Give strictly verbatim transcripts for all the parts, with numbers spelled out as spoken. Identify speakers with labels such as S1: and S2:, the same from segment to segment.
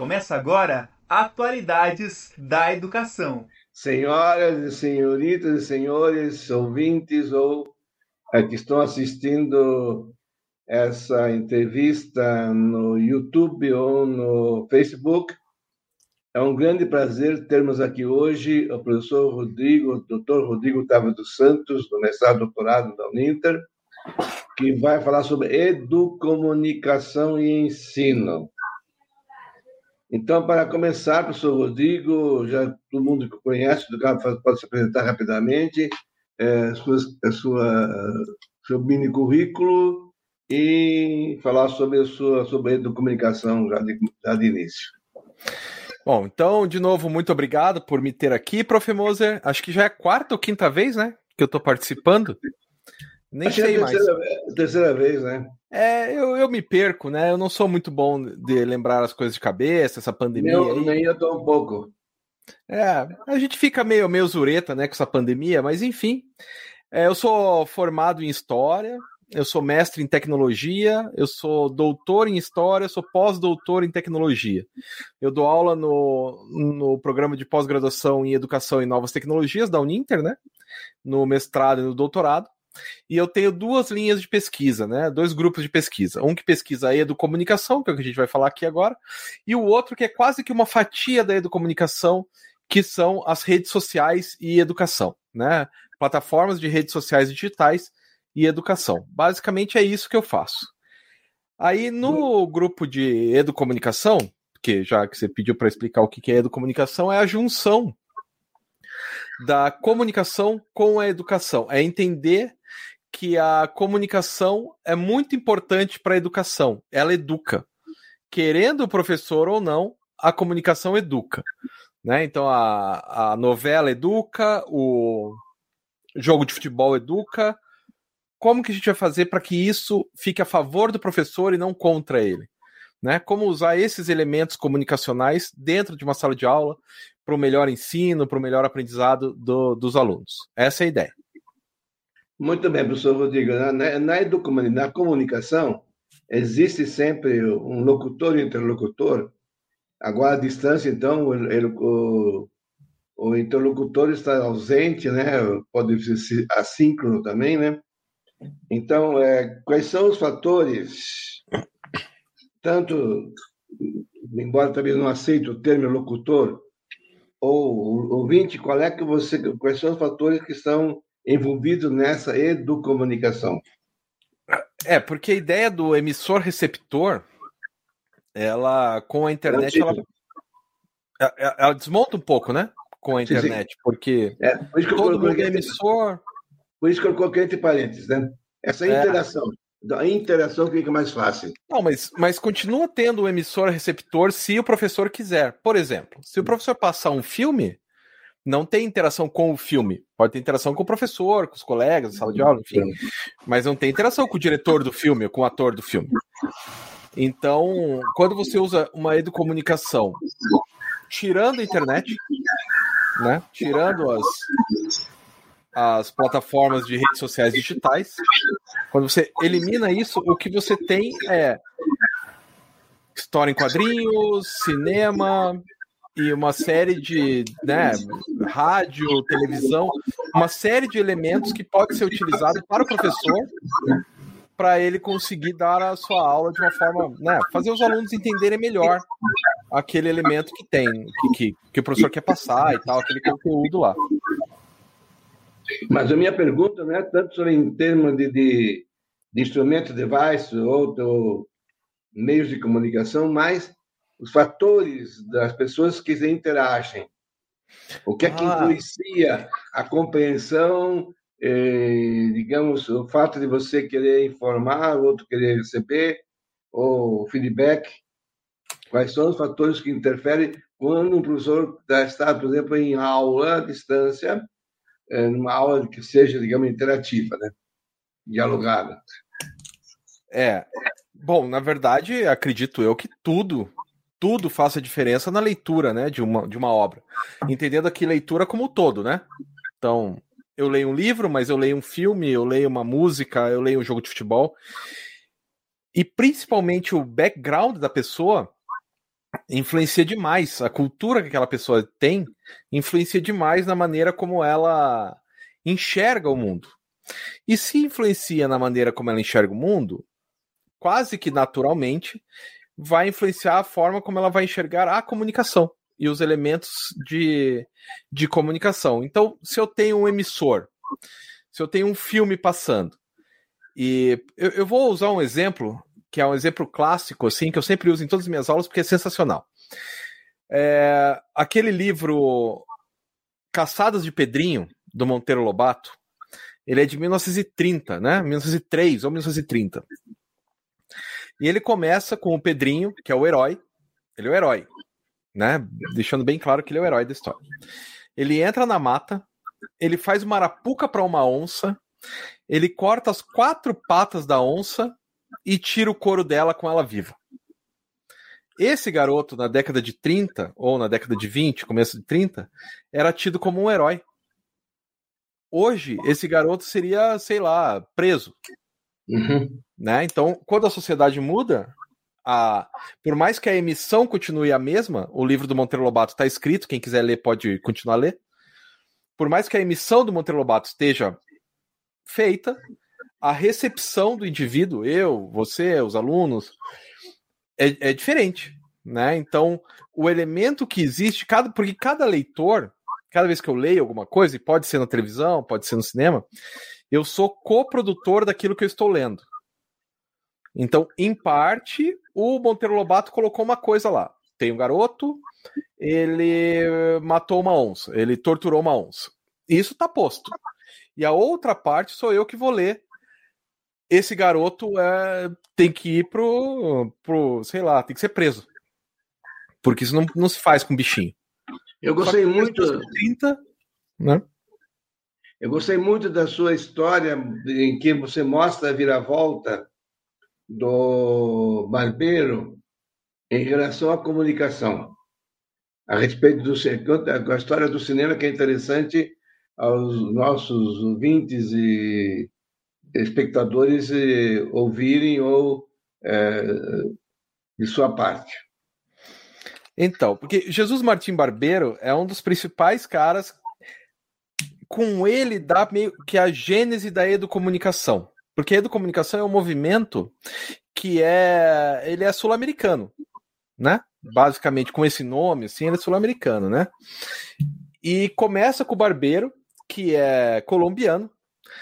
S1: Começa agora Atualidades da Educação.
S2: Senhoras e senhoritas e senhores ouvintes ou é, que estão assistindo essa entrevista no YouTube ou no Facebook, é um grande prazer termos aqui hoje o professor Rodrigo, o doutor Rodrigo Távora dos Santos, do mestrado e doutorado da Uninter, que vai falar sobre educomunicação e ensino. Então, para começar, professor Rodrigo, já todo mundo que conhece, pode se apresentar rapidamente, é, sua, sua, seu mini currículo e falar sobre a sua sobre a educomunicação já de, já de início.
S3: Bom, então, de novo, muito obrigado por me ter aqui, prof Moser. Acho que já é a quarta ou quinta vez, né, que eu estou participando. Nem
S2: Acho
S3: sei
S2: que é a terceira,
S3: mais.
S2: terceira vez, né?
S3: É, eu, eu me perco, né? Eu não sou muito bom de lembrar as coisas de cabeça, essa pandemia
S2: Eu,
S3: aí.
S2: nem eu tô um pouco.
S3: É, a gente fica meio, meio zureta, né, com essa pandemia, mas enfim. É, eu sou formado em História, eu sou mestre em Tecnologia, eu sou doutor em História, eu sou pós-doutor em Tecnologia. Eu dou aula no, no programa de pós-graduação em Educação e Novas Tecnologias da Uninter, né? No mestrado e no doutorado. E eu tenho duas linhas de pesquisa, né? Dois grupos de pesquisa. Um que pesquisa a educomunicação, que é o que a gente vai falar aqui agora, e o outro que é quase que uma fatia da educomunicação, que são as redes sociais e educação, né? Plataformas de redes sociais digitais e educação. Basicamente é isso que eu faço. Aí no grupo de educomunicação, que já que você pediu para explicar o que é educomunicação, é a junção da comunicação com a educação. É entender que a comunicação é muito importante para a educação. Ela educa. Querendo o professor ou não, a comunicação educa. Né? Então a, a novela educa, o jogo de futebol educa. Como que a gente vai fazer para que isso fique a favor do professor e não contra ele? Né? Como usar esses elementos comunicacionais dentro de uma sala de aula para o melhor ensino, para o melhor aprendizado do, dos alunos. Essa é a ideia.
S2: Muito bem, professor Rodrigo. Na, na, na comunicação, existe sempre um locutor e um interlocutor. Agora, à distância, então, ele, o, o interlocutor está ausente, né? Pode ser assíncrono também, né? Então, é, quais são os fatores, tanto, embora também não aceite o termo locutor, ou ouvinte, qual é que você, quais são os fatores que estão envolvidos nessa educomunicação?
S3: É, porque a ideia do emissor-receptor, ela, com a internet, ela, ela, ela desmonta um pouco, né? Com a internet, sim, sim. Porque
S2: é, por
S3: todo mundo é emissor.
S2: Por isso que eu coloquei entre parênteses, né? Essa interação, é. a interação fica mais fácil.
S3: Não, mas, mas continua tendo o emissor-receptor se o professor quiser. Por exemplo, se o professor passar um filme, não tem interação com o filme. Pode ter interação com o professor, com os colegas, sala de aula, enfim. Mas não tem interação com o diretor do filme, ou com o ator do filme. Então, quando você usa uma educomunicação tirando a internet, né? Tirando as, as plataformas de redes sociais digitais, quando você elimina isso, o que você tem é história em quadrinhos, cinema e uma série de, né, rádio, televisão, uma série de elementos que pode ser utilizado para o professor para ele conseguir dar a sua aula de uma forma, né, fazer os alunos entenderem melhor aquele elemento que tem, que, que, que o professor quer passar e tal, aquele conteúdo lá.
S2: Mas a minha pergunta não é tanto sobre em termos de, de, de instrumento, device ou do meios de comunicação, mas os fatores das pessoas que interagem. O que é que ah. influencia a compreensão, eh, digamos, o fato de você querer informar, o outro querer receber, ou feedback? Quais são os fatores que interferem quando um professor está, por exemplo, em aula à distância, numa aula que seja, digamos, interativa, né? Dialogada?
S3: É, bom, na verdade, acredito eu que tudo, tudo faça diferença na leitura, né, de uma, de uma obra. Entendendo aqui leitura como um todo, né? Então, eu leio um livro, mas eu leio um filme, eu leio uma música, eu leio um jogo de futebol. E principalmente o background da pessoa influencia demais. A cultura que aquela pessoa tem influencia demais na maneira como ela enxerga o mundo. E se influencia na maneira como ela enxerga o mundo, quase que naturalmente vai influenciar a forma como ela vai enxergar a comunicação e os elementos de, de comunicação. Então, se eu tenho um emissor, se eu tenho um filme passando, e eu, eu vou usar um exemplo, que é um exemplo clássico, assim, que eu sempre uso em todas as minhas aulas, porque é sensacional. É, aquele livro Caçadas de Pedrinho, do Monteiro Lobato, ele é de mil novecentos e trinta, né? mil novecentos e três ou mil novecentos e trinta. E ele começa com o Pedrinho, que é o herói. Ele é o herói, né? Deixando bem claro que ele é o herói da história. Ele entra na mata, ele faz uma arapuca para uma onça, ele corta as quatro patas da onça e tira o couro dela com ela viva. Esse garoto, na década de trinta, ou na década de vinte, começo de trinta, era tido como um herói. Hoje, esse garoto seria, sei lá, preso.
S2: Uhum.
S3: Né? Então, quando a sociedade muda, a... por mais que a emissão continue a mesma, o livro do Monteiro Lobato está escrito, quem quiser ler pode continuar a ler. Por mais que a emissão do Monteiro Lobato esteja feita, a recepção do indivíduo, eu, você, os alunos, é, é diferente. Né? Então, o elemento que existe, cada... porque cada leitor, cada vez que eu leio alguma coisa, e pode ser na televisão, pode ser no cinema, eu sou coprodutor daquilo que eu estou lendo. Então, em parte, o Monteiro Lobato colocou uma coisa lá. Tem um garoto, ele matou uma onça, ele torturou uma onça. Isso está posto. E a outra parte sou eu que vou ler. Esse garoto é, tem que ir pro, pro, sei lá, tem que ser preso. Porque isso não, não se faz com bichinho.
S2: Eu gostei muito...
S3: trinta, né?
S2: Eu gostei muito da sua história, em que você mostra a viravolta do Barbeiro em relação à comunicação. A respeito do a história do cinema, que é interessante aos nossos ouvintes e espectadores ouvirem ou é, de sua parte.
S3: Então, porque Jesus Martim Barbeiro é um dos principais caras. Com ele dá meio que a gênese da educomunicação. Porque a educomunicação é um movimento que é, ele é sul-americano, né? Basicamente, com esse nome, assim, ele é sul-americano, né? E começa com o Barbeiro, que é colombiano,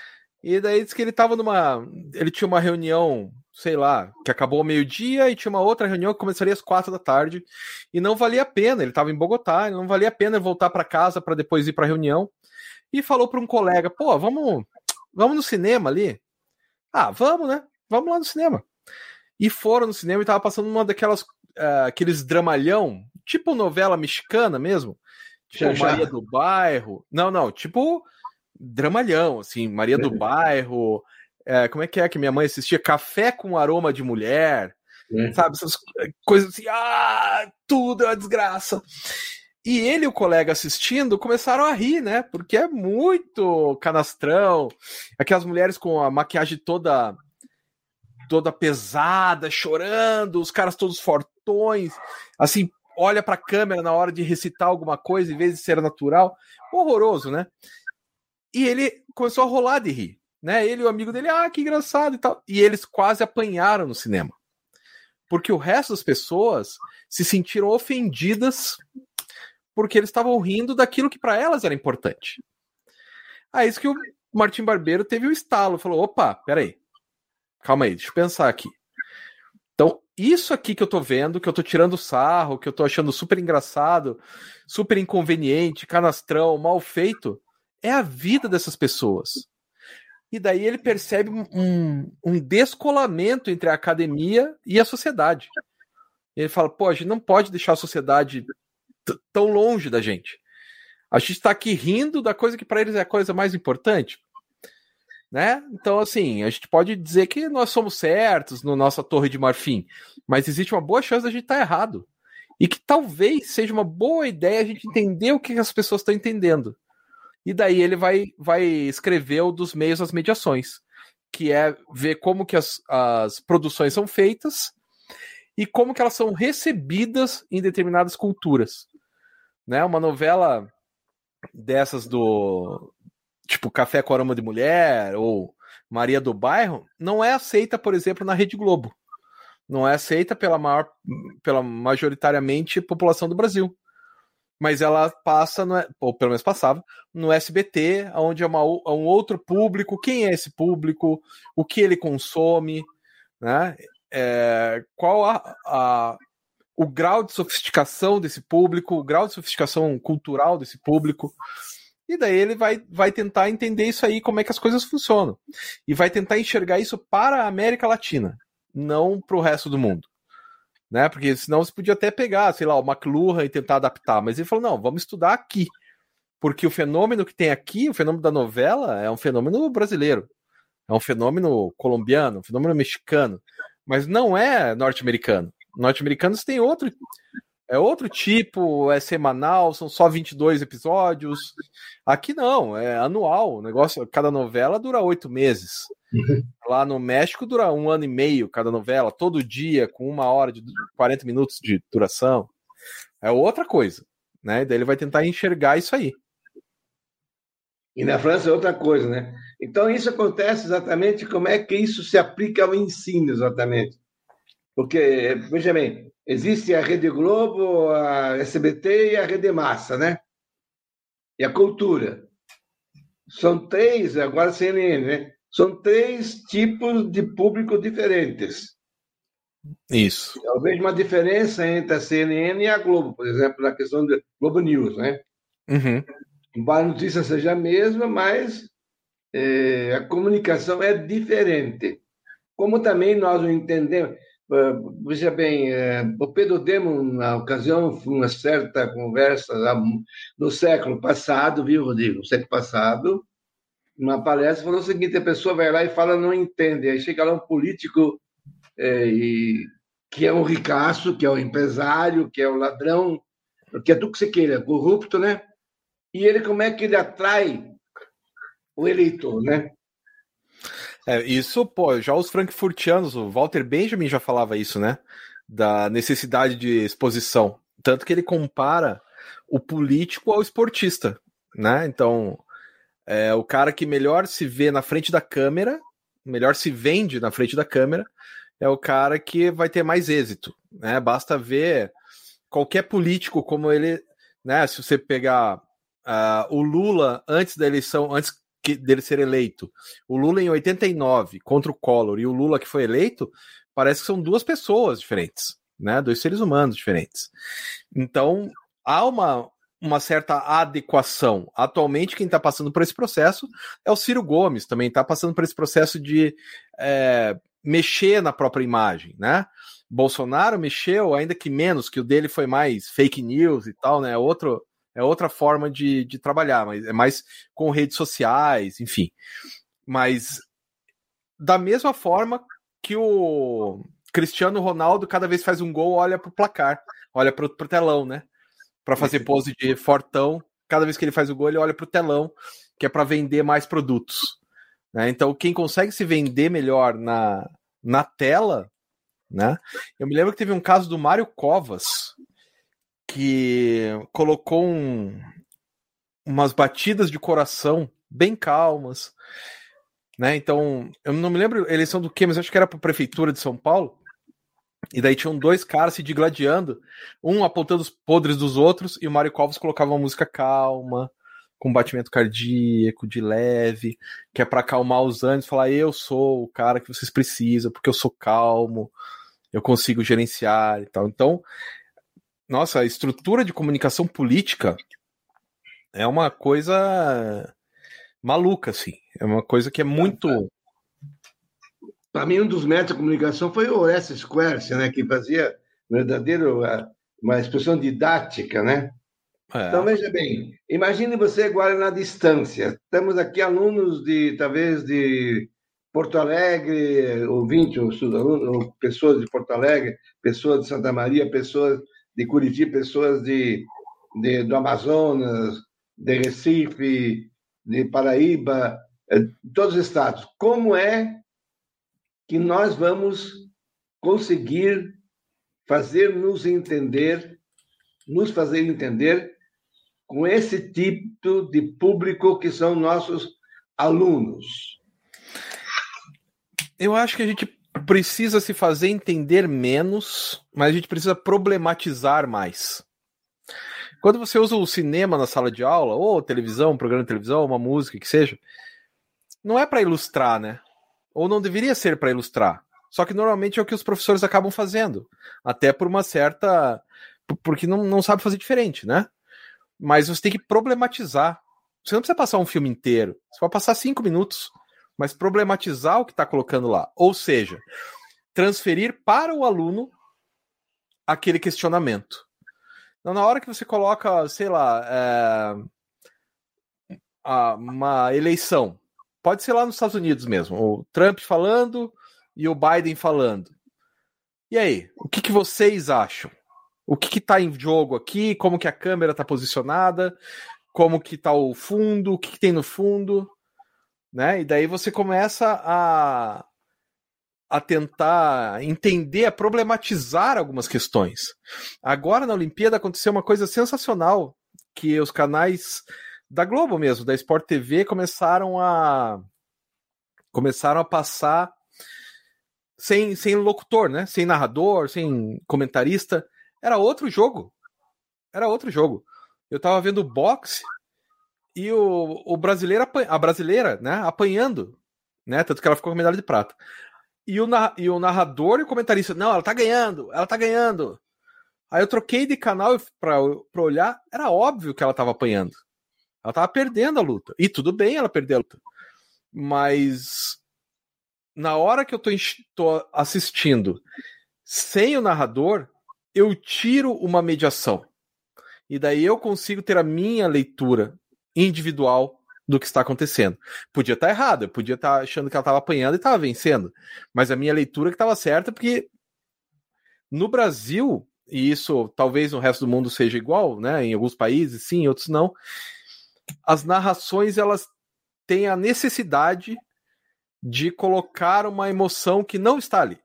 S3: e daí diz que ele tava numa... Ele tinha uma reunião, sei lá, que acabou ao meio-dia, e tinha uma outra reunião que começaria às quatro da tarde, e não valia a pena, ele tava em Bogotá, e não valia a pena voltar para casa para depois ir para a reunião. E falou para um colega, pô, vamos, vamos no cinema ali? Ah, vamos, né? Vamos lá no cinema. E foram no cinema e tava passando uma daquelas, uh, aqueles dramalhão, tipo novela mexicana mesmo. Tipo
S2: Já,
S3: Maria
S2: já.
S3: do Bairro. Não, não, tipo dramalhão, assim, Maria do Bairro. É, como é que é que minha mãe assistia? Café com Aroma de Mulher. É. Sabe? Essas coisas assim, ah, tudo é uma desgraça. E ele e o colega assistindo começaram a rir, né? Porque é muito canastrão. Aquelas mulheres com a maquiagem toda toda pesada, chorando, os caras todos fortões, assim, olha pra câmera na hora de recitar alguma coisa, em vez de ser natural. Horroroso, né? E ele começou a rolar de rir, né? Ele e o amigo dele, ah, que engraçado e tal. E eles quase apanharam no cinema. Porque o resto das pessoas se sentiram ofendidas porque eles estavam rindo daquilo que para elas era importante. Aí isso que o Martim Barbeiro teve um estalo, falou, opa, peraí, calma aí, deixa eu pensar aqui. Então, isso aqui que eu tô vendo, que eu tô tirando sarro, que eu tô achando super engraçado, super inconveniente, canastrão, mal feito, é a vida dessas pessoas. E daí ele percebe um, um descolamento entre a academia e a sociedade. E ele fala, pô, a gente não pode deixar a sociedade tão longe da gente. A gente está aqui rindo da coisa que para eles é a coisa mais importante, né? Então, assim, a gente pode dizer que nós somos certos no nossa Torre de Marfim, mas existe uma boa chance da gente estar errado. E que talvez seja uma boa ideia a gente entender o que as pessoas estão entendendo. E daí ele vai, vai escrever o dos meios às mediações, que é ver como que as, as produções são feitas e como que elas são recebidas em determinadas culturas. Né? Uma novela dessas do tipo Café com Aroma de Mulher ou Maria do Bairro não é aceita, por exemplo, na Rede Globo. Não é aceita pela maior, pela majoritariamente população do Brasil. Mas ela passa, no, ou pelo menos passava, no S B T, onde é uma, um outro público. Quem é esse público? O que ele consome? Né? É, qual a, a, o grau de sofisticação desse público, o grau de sofisticação cultural desse público. E daí ele vai, vai tentar entender isso aí, como é que as coisas funcionam. E vai tentar enxergar isso para a América Latina, não para o resto do mundo. Né? Porque senão você podia até pegar, sei lá, o McLuhan e tentar adaptar, mas ele falou, não, vamos estudar aqui, porque o fenômeno que tem aqui, o fenômeno da novela, é um fenômeno brasileiro, é um fenômeno colombiano, um fenômeno mexicano, mas não é norte-americano. Norte-americanos tem outro, é outro tipo, é semanal, são só vinte e dois episódios, aqui não, é anual, o negócio, cada novela dura oito meses. Uhum. Lá no México dura um ano e meio cada novela, todo dia, com uma hora de quarenta minutos de duração. É outra coisa, né? Daí ele vai tentar enxergar isso aí.
S2: E na França é outra coisa, né? Então isso acontece exatamente como é que isso se aplica ao ensino, exatamente. Porque, veja bem, existe a Rede Globo, a S B T e a Rede Massa, né? E a cultura. São três, agora C N N, né? São três tipos de público diferentes.
S3: Isso.
S2: Eu vejo uma diferença entre a C N N e a Globo, por exemplo, na questão do Globo News, né?
S3: Uhum.
S2: Embora a notícia seja a mesma, mas é, a comunicação é diferente. Como também nós o entendemos... Uh, veja bem, uh, o Pedro Demo, na ocasião, foi uma certa conversa lá no século passado, viu, Rodrigo? No século passado, numa palestra, falou o seguinte: a pessoa vai lá e fala, não entende. Aí chega lá um político é, e, que é um ricaço, que é um empresário, que é um ladrão, que é tudo que você queira, corrupto, né? E ele, como é que ele atrai o eleitor, né?
S3: É, isso, pô, já os frankfurtianos, o Walter Benjamin já falava isso, né? Da necessidade de exposição. Tanto que ele compara o político ao esportista, né? Então, é o cara que melhor se vê na frente da câmera, melhor se vende na frente da câmera, é o cara que vai ter mais êxito, né? Basta ver qualquer político como ele, né? Se você pegar uh, o Lula antes da eleição, antes dele ser eleito, o Lula em oitenta e nove contra o Collor e o Lula que foi eleito, parece que são duas pessoas diferentes, né? Dois seres humanos diferentes. Então, há uma, uma certa adequação. Atualmente, quem está passando por esse processo é o Ciro Gomes, também está passando por esse processo de é, mexer na própria imagem, né? Bolsonaro mexeu, ainda que menos, que o dele foi mais fake news e tal, né? Outro... É outra forma de, de trabalhar, mas é mais com redes sociais, enfim. Mas da mesma forma que o Cristiano Ronaldo, cada vez faz um gol, olha pro placar, olha pro, pro telão, né? Para fazer pose de fortão. Cada vez que ele faz o gol, ele olha pro telão, que é para vender mais produtos. Né? Então, quem consegue se vender melhor na, na tela, né? Eu me lembro que teve um caso do Mário Covas, que colocou um, umas batidas de coração bem calmas, né? Então, eu não me lembro a eleição do quê, mas acho que era para a prefeitura de São Paulo, e daí tinham dois caras se digladiando, um apontando os podres dos outros, e o Mário Covas colocava uma música calma, com batimento cardíaco, de leve, que é para acalmar os ânimos, falar, eu sou o cara que vocês precisam, porque eu sou calmo, eu consigo gerenciar e tal. Então, nossa, a estrutura de comunicação política é uma coisa maluca, assim. É uma coisa que é muito...
S2: Para mim, um dos métodos de comunicação foi o Orestes Quercia, né? Que fazia verdadeiro uma expressão didática, né? É. Então, veja bem, imagine você agora na distância. Temos aqui alunos de, talvez, de Porto Alegre, ouvintes, ou pessoas de Porto Alegre, pessoas de Santa Maria, pessoas de Curitiba, pessoas de, de, do Amazonas, de Recife, de Paraíba, de todos os estados. Como é que nós vamos conseguir fazer nos entender, nos fazer entender com esse tipo de público que são nossos alunos?
S3: Eu acho que a gente precisa se fazer entender menos, mas a gente precisa problematizar mais. Quando você usa o cinema na sala de aula, ou televisão, um programa de televisão, uma música, que seja, não é para ilustrar, né? Ou não deveria ser para ilustrar. Só que normalmente é o que os professores acabam fazendo. Até por uma certa... Porque não, não sabe fazer diferente, né? Mas você tem que problematizar. Você não precisa passar um filme inteiro. Você vai passar cinco minutos. Mas problematizar o que está colocando lá. Ou seja, transferir para o aluno aquele questionamento. Então, na hora que você coloca, sei lá, é, uma eleição, pode ser lá nos Estados Unidos mesmo, o Trump falando e o Biden falando. E aí, o que, que vocês acham? O que está em jogo aqui? Como que a câmera está posicionada? Como que está o fundo? O que, que tem no fundo? Né? E daí você começa a, a tentar entender, a problematizar algumas questões. Agora, na Olimpíada, aconteceu uma coisa sensacional, que os canais da Globo mesmo, da Sport T V, começaram a começaram a passar sem, sem locutor, né? Sem narrador, sem comentarista. Era outro jogo. Era outro jogo. Eu tava vendo boxe e o, o brasileiro, a brasileira, né, apanhando, né? Tanto que ela ficou com medalha de prata. E o, e o narrador e o comentarista, não, ela tá ganhando, ela tá ganhando. Aí eu troquei de canal pra, pra olhar, era óbvio que ela tava apanhando. Ela tava perdendo a luta. E tudo bem ela perder a luta. Mas na hora que eu tô, tô assistindo sem o narrador, eu tiro uma mediação. E daí eu consigo ter a minha leitura individual do que está acontecendo. Podia estar errado, eu podia estar achando que ela estava apanhando e estava vencendo. Mas a minha leitura que estava certa, porque no Brasil, e isso talvez no resto do mundo seja igual, né? Em alguns países sim, em outros não, as narrações elas têm a necessidade de colocar uma emoção que não está ali.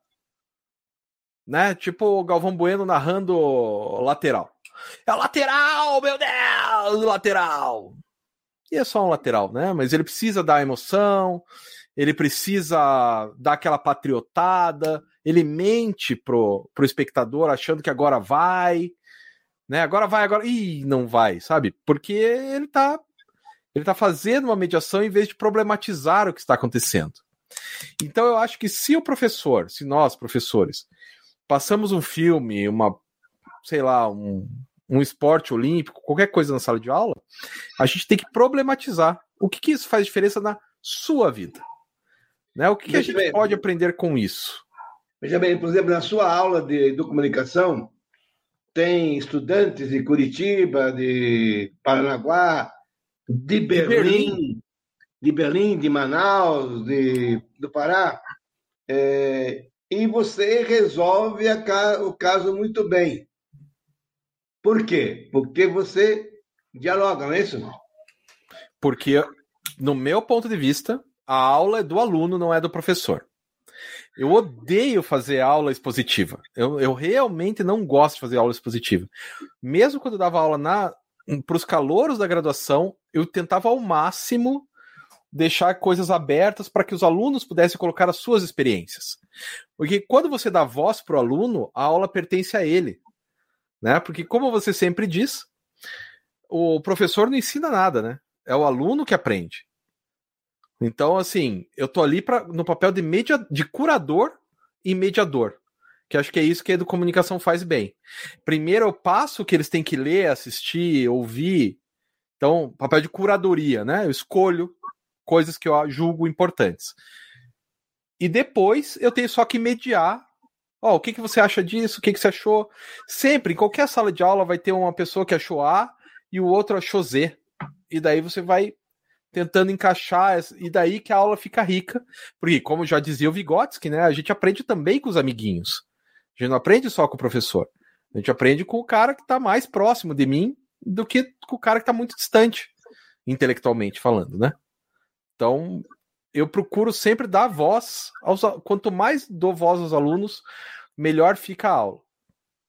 S3: Né? Tipo o Galvão Bueno narrando lateral. É o lateral, meu Deus, lateral. E é só um lateral, né? Mas ele precisa dar emoção, ele precisa dar aquela patriotada, ele mente pro, pro espectador achando que agora vai, né? Agora vai, agora... Ih, não vai, sabe? Porque ele tá, ele tá fazendo uma mediação em vez de problematizar o que está acontecendo. Então eu acho que se o professor, se nós, professores, passamos um filme, uma, sei lá, um, um esporte olímpico, qualquer coisa na sala de aula, a gente tem que problematizar o que, que isso faz diferença na sua vida. Né? O que, que a gente bem, pode aprender com isso?
S2: Veja bem, por exemplo, na sua aula de, de comunicação, tem estudantes de Curitiba, de Paranaguá, de Berlim, de Berlim, de, Berlim, de Manaus, de, do Pará, é, e você resolve a, o caso muito bem. Por quê? Porque você dialoga, não é isso?
S3: Porque, no meu ponto de vista, a aula é do aluno, não é do professor. Eu odeio fazer aula expositiva. Eu, eu realmente não gosto de fazer aula expositiva. Mesmo quando eu dava aula na, para os calouros da graduação, eu tentava ao máximo deixar coisas abertas para que os alunos pudessem colocar as suas experiências. Porque quando você dá voz para o aluno, a aula pertence a ele. Né? Porque, como você sempre diz, o professor não ensina nada, né? É o aluno que aprende. Então, assim, eu tô ali pra, no papel de, media, de curador e mediador, que acho que é isso que a Educomunicação faz bem. Primeiro eu passo o que eles têm que ler, assistir, ouvir. Então, papel de curadoria, né? Eu escolho coisas que eu julgo importantes. E depois eu tenho só que mediar. Ó, oh, o que, que você acha disso? O que, que você achou? Sempre, em qualquer sala de aula vai ter uma pessoa que achou A e o outro achou Z. E daí você vai tentando encaixar, e daí que a aula fica rica. Porque, como já dizia o Vygotsky, né, a gente aprende também com os amiguinhos. A gente não aprende só com o professor. A gente aprende com o cara que está mais próximo de mim do que com o cara que está muito distante, intelectualmente falando, né? Então, eu procuro sempre dar voz aos, quanto mais dou voz aos alunos, melhor fica a aula.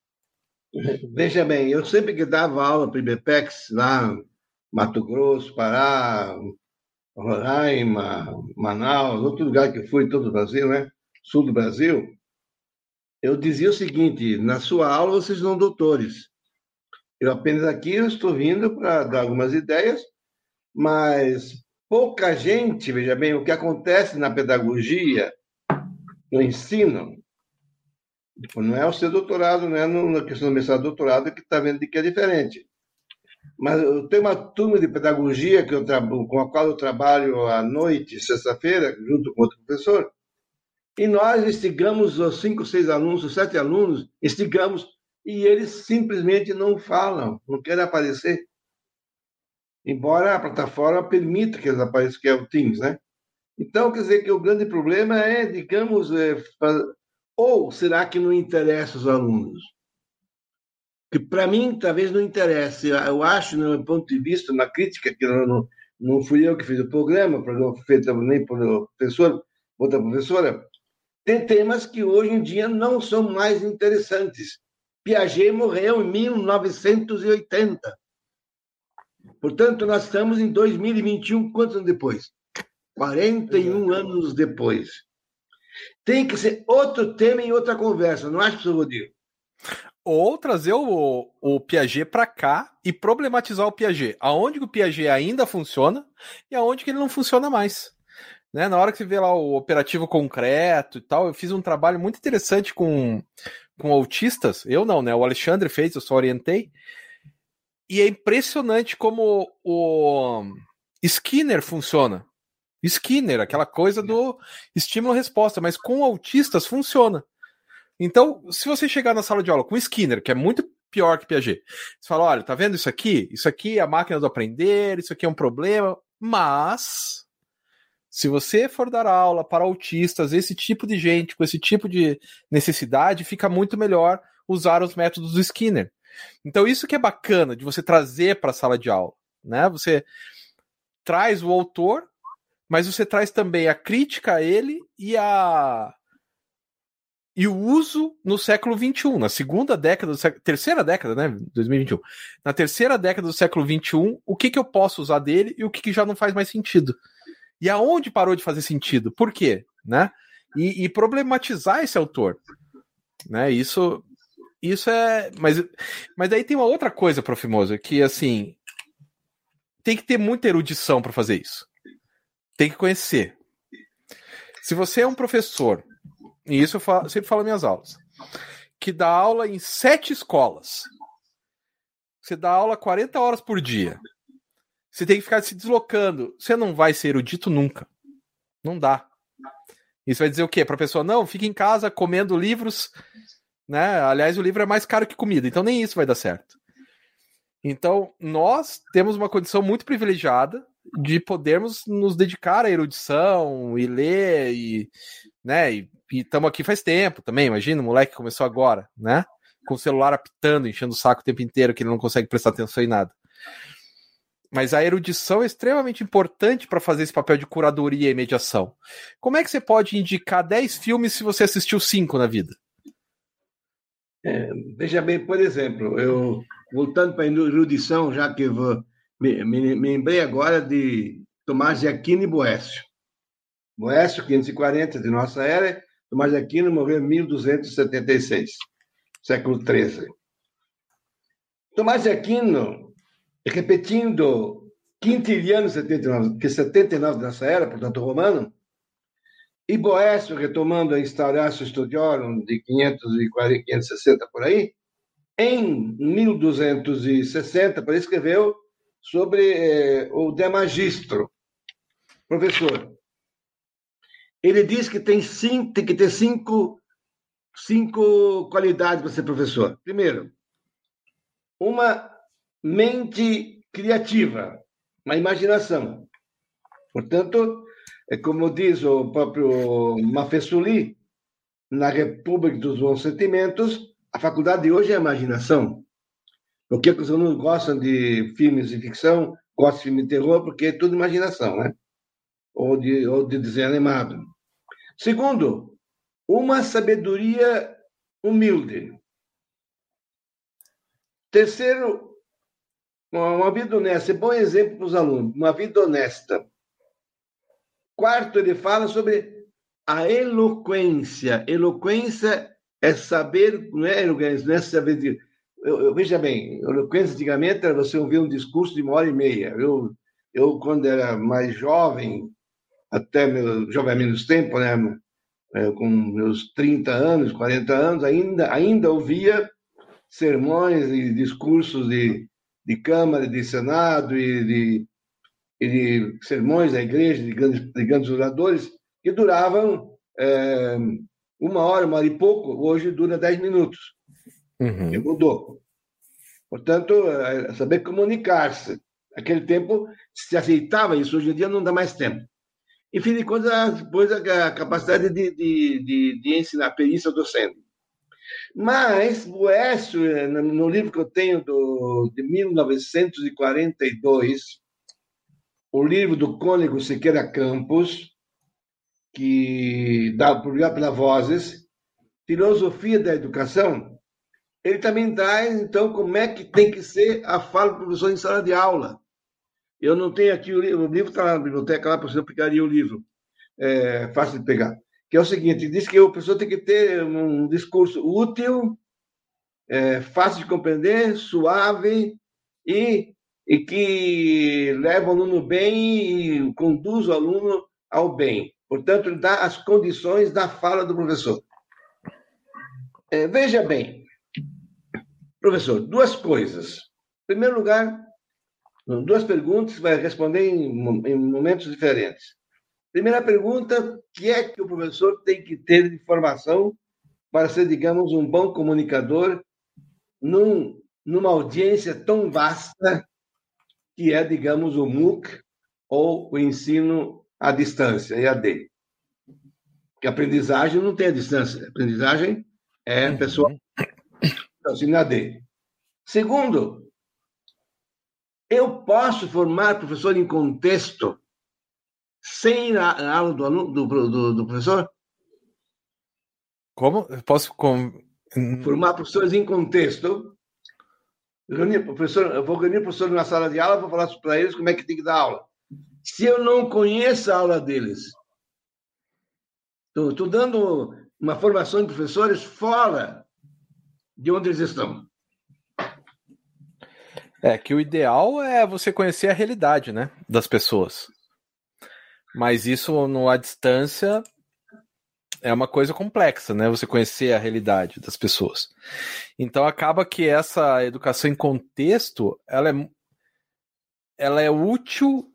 S2: Veja bem, eu sempre que dava aula para o IBPEX, lá Mato Grosso, Pará, Roraima, Manaus, outro lugar que eu fui, todo o Brasil, né? Sul do Brasil, eu dizia o seguinte: na sua aula vocês são doutores. Eu apenas aqui eu estou vindo para dar algumas ideias, mas pouca gente, veja bem, o que acontece na pedagogia, no ensino, não é o seu doutorado, não é na questão do mestrado doutorado que está vendo que é diferente. Mas eu tenho uma turma de pedagogia que eu com a qual eu trabalho à noite, sexta-feira, junto com outro professor, e nós instigamos os cinco, seis alunos, os sete alunos, instigamos, e eles simplesmente não falam, não querem aparecer. Embora a plataforma permita que eles apareçam, que é o Teams, né? Então, quer dizer que o grande problema é, digamos, é, ou será que não interessa os alunos? Que para mim talvez não interesse. Eu acho, no meu ponto de vista, na crítica, que não, não fui eu que fiz o programa, o programa foi feito nem por professor, outra professora, tem temas que hoje em dia não são mais interessantes. Piaget morreu em mil novecentos e oitenta. Portanto, nós estamos em dois mil e vinte e um, quantos anos depois? quarenta e um Exato. Anos depois. Tem que ser outro tema em outra conversa, não acha, professor Rodrigo?
S3: Ou trazer o, o Piaget para cá e problematizar o Piaget. Aonde que o Piaget ainda funciona e aonde que ele não funciona mais. Né? Na hora que você vê lá o operativo concreto e tal, eu fiz um trabalho muito interessante com, com autistas. Eu não, né? O Alexandre fez, eu só orientei. E é impressionante como o Skinner funciona. Skinner, aquela coisa do estímulo-resposta, mas com autistas funciona. Então, se você chegar na sala de aula com Skinner, que é muito pior que Piaget, você fala, olha, tá vendo isso aqui? Isso aqui é a máquina do aprender, isso aqui é um problema, mas se você for dar aula para autistas, esse tipo de gente, com esse tipo de necessidade, fica muito melhor usar os métodos do Skinner. Então, isso que é bacana de você trazer para a sala de aula, né? Você traz o autor, mas você traz também a crítica a ele e a e o uso no século vinte e um, na segunda década do século, terceira década, né, dois mil e vinte e um, na terceira década do século vinte e um, o que que eu posso usar dele e o que que já não faz mais sentido. E aonde parou de fazer sentido? Por quê? Né? E, e problematizar esse autor. Né? Isso, isso é... Mas, mas aí tem uma outra coisa, Prof. Moser, que, assim, tem que ter muita erudição para fazer isso. Tem que conhecer. Se você é um professor, e isso eu falo, sempre falo nas minhas aulas, que dá aula em sete escolas, você dá aula quarenta horas por dia, você tem que ficar se deslocando, você não vai ser erudito nunca. Não dá. Isso vai dizer o quê? Para a pessoa, não, fica em casa comendo livros, né? Aliás, o livro é mais caro que comida, então nem isso vai dar certo. Então, nós temos uma condição muito privilegiada de podermos nos dedicar à erudição e ler, e, né, e estamos aqui faz tempo também, imagina, o moleque começou agora, né, com o celular apitando, enchendo o saco o tempo inteiro, que ele não consegue prestar atenção em nada. Mas a erudição é extremamente importante para fazer esse papel de curadoria e mediação. Como é que você pode indicar dez filmes se você assistiu cinco na vida?
S2: É, veja bem, por exemplo, eu voltando para a erudição, já que eu vou, me, me, me lembrei agora de Tomás de Aquino e Boécio. Boécio, quinhentos e quarenta de nossa era, Tomás de Aquino morreu em mil duzentos e setenta e seis, século treze. Tomás de Aquino, repetindo Quintiliano setenta e nove, que setenta e nove da nossa era, portanto romano, e Boécio, retomando a Instauratio Studiorum de quinhentos e quarenta, quinhentos e sessenta por aí, em mil duzentos e sessenta, ele escreveu sobre eh, o De Magistro. Professor, ele diz que tem, cinco, tem que ter cinco, cinco qualidades para ser professor. Primeiro, uma mente criativa, uma imaginação. Portanto, é como diz o próprio Mafessuli, na República dos Bons Sentimentos, a faculdade de hoje é a imaginação. Por que os alunos gostam de filmes de ficção, gostam de filme de terror? Porque é tudo imaginação, né? Ou de, ou de desenho animado. Segundo, uma sabedoria humilde. Terceiro, uma vida honesta. É bom exemplo para os alunos, uma vida honesta. Quarto, ele fala sobre a eloquência. Eloquência é saber, não é eloquência, não é saber de... Eu, eu, veja bem, eloquência antigamente era você ouvir um discurso de uma hora e meia. Eu, eu quando era mais jovem, até meu jovem menos tempo, né, com meus trinta anos, quarenta anos, ainda, ainda ouvia sermões e discursos de, de Câmara, de Senado e de, e de sermões da igreja, de grandes, de grandes oradores, que duravam é, uma hora, uma hora e pouco. Hoje dura dez minutos. Uhum. Mudou. Portanto, é saber comunicar-se. Naquele tempo se aceitava isso, hoje em dia não dá mais tempo. Enfim de contas, depois a capacidade de, de, de, de ensinar, a perícia docente. Mas Boécio, no livro que eu tenho do, de mil novecentos e quarenta e dois, o livro do Cônego Siqueira Campos, que dá publicado pela Vozes, Filosofia da Educação, ele também traz, então, como é que tem que ser a fala do professor em sala de aula. Eu não tenho aqui o livro, o livro está na biblioteca lá, porque eu pegaria o livro. É fácil de pegar. Que é o seguinte, diz que o professor tem que ter um discurso útil, é, fácil de compreender, suave e, e que leva o aluno bem e conduz o aluno ao bem. Portanto, ele dá as condições da fala do professor. É, veja bem, professor, duas coisas. Em primeiro lugar, duas perguntas, vai responder em, em momentos diferentes. Primeira pergunta, o que é que o professor tem que ter de formação para ser, digamos, um bom comunicador num, numa audiência tão vasta que é, digamos, o MOOC ou o ensino à distância, E A D? Porque a aprendizagem não tem a distância, a aprendizagem é a pessoa ensino E A D. Segundo, eu posso formar professor em contexto sem ir à aula do, aluno, do, do, do professor?
S3: Como? Eu posso com...
S2: formar professores em contexto? Reunir, professor, eu vou reunir o professor na sala de aula, vou falar para eles como é que tem que dar aula. Se eu não conheço a aula deles, estou dando uma formação de professores fora de onde eles estão.
S3: É que o ideal é você conhecer a realidade, né, das pessoas. Mas isso no à distância é uma coisa complexa, né? Você conhecer a realidade das pessoas. Então acaba que essa educação em contexto, ela é, ela é útil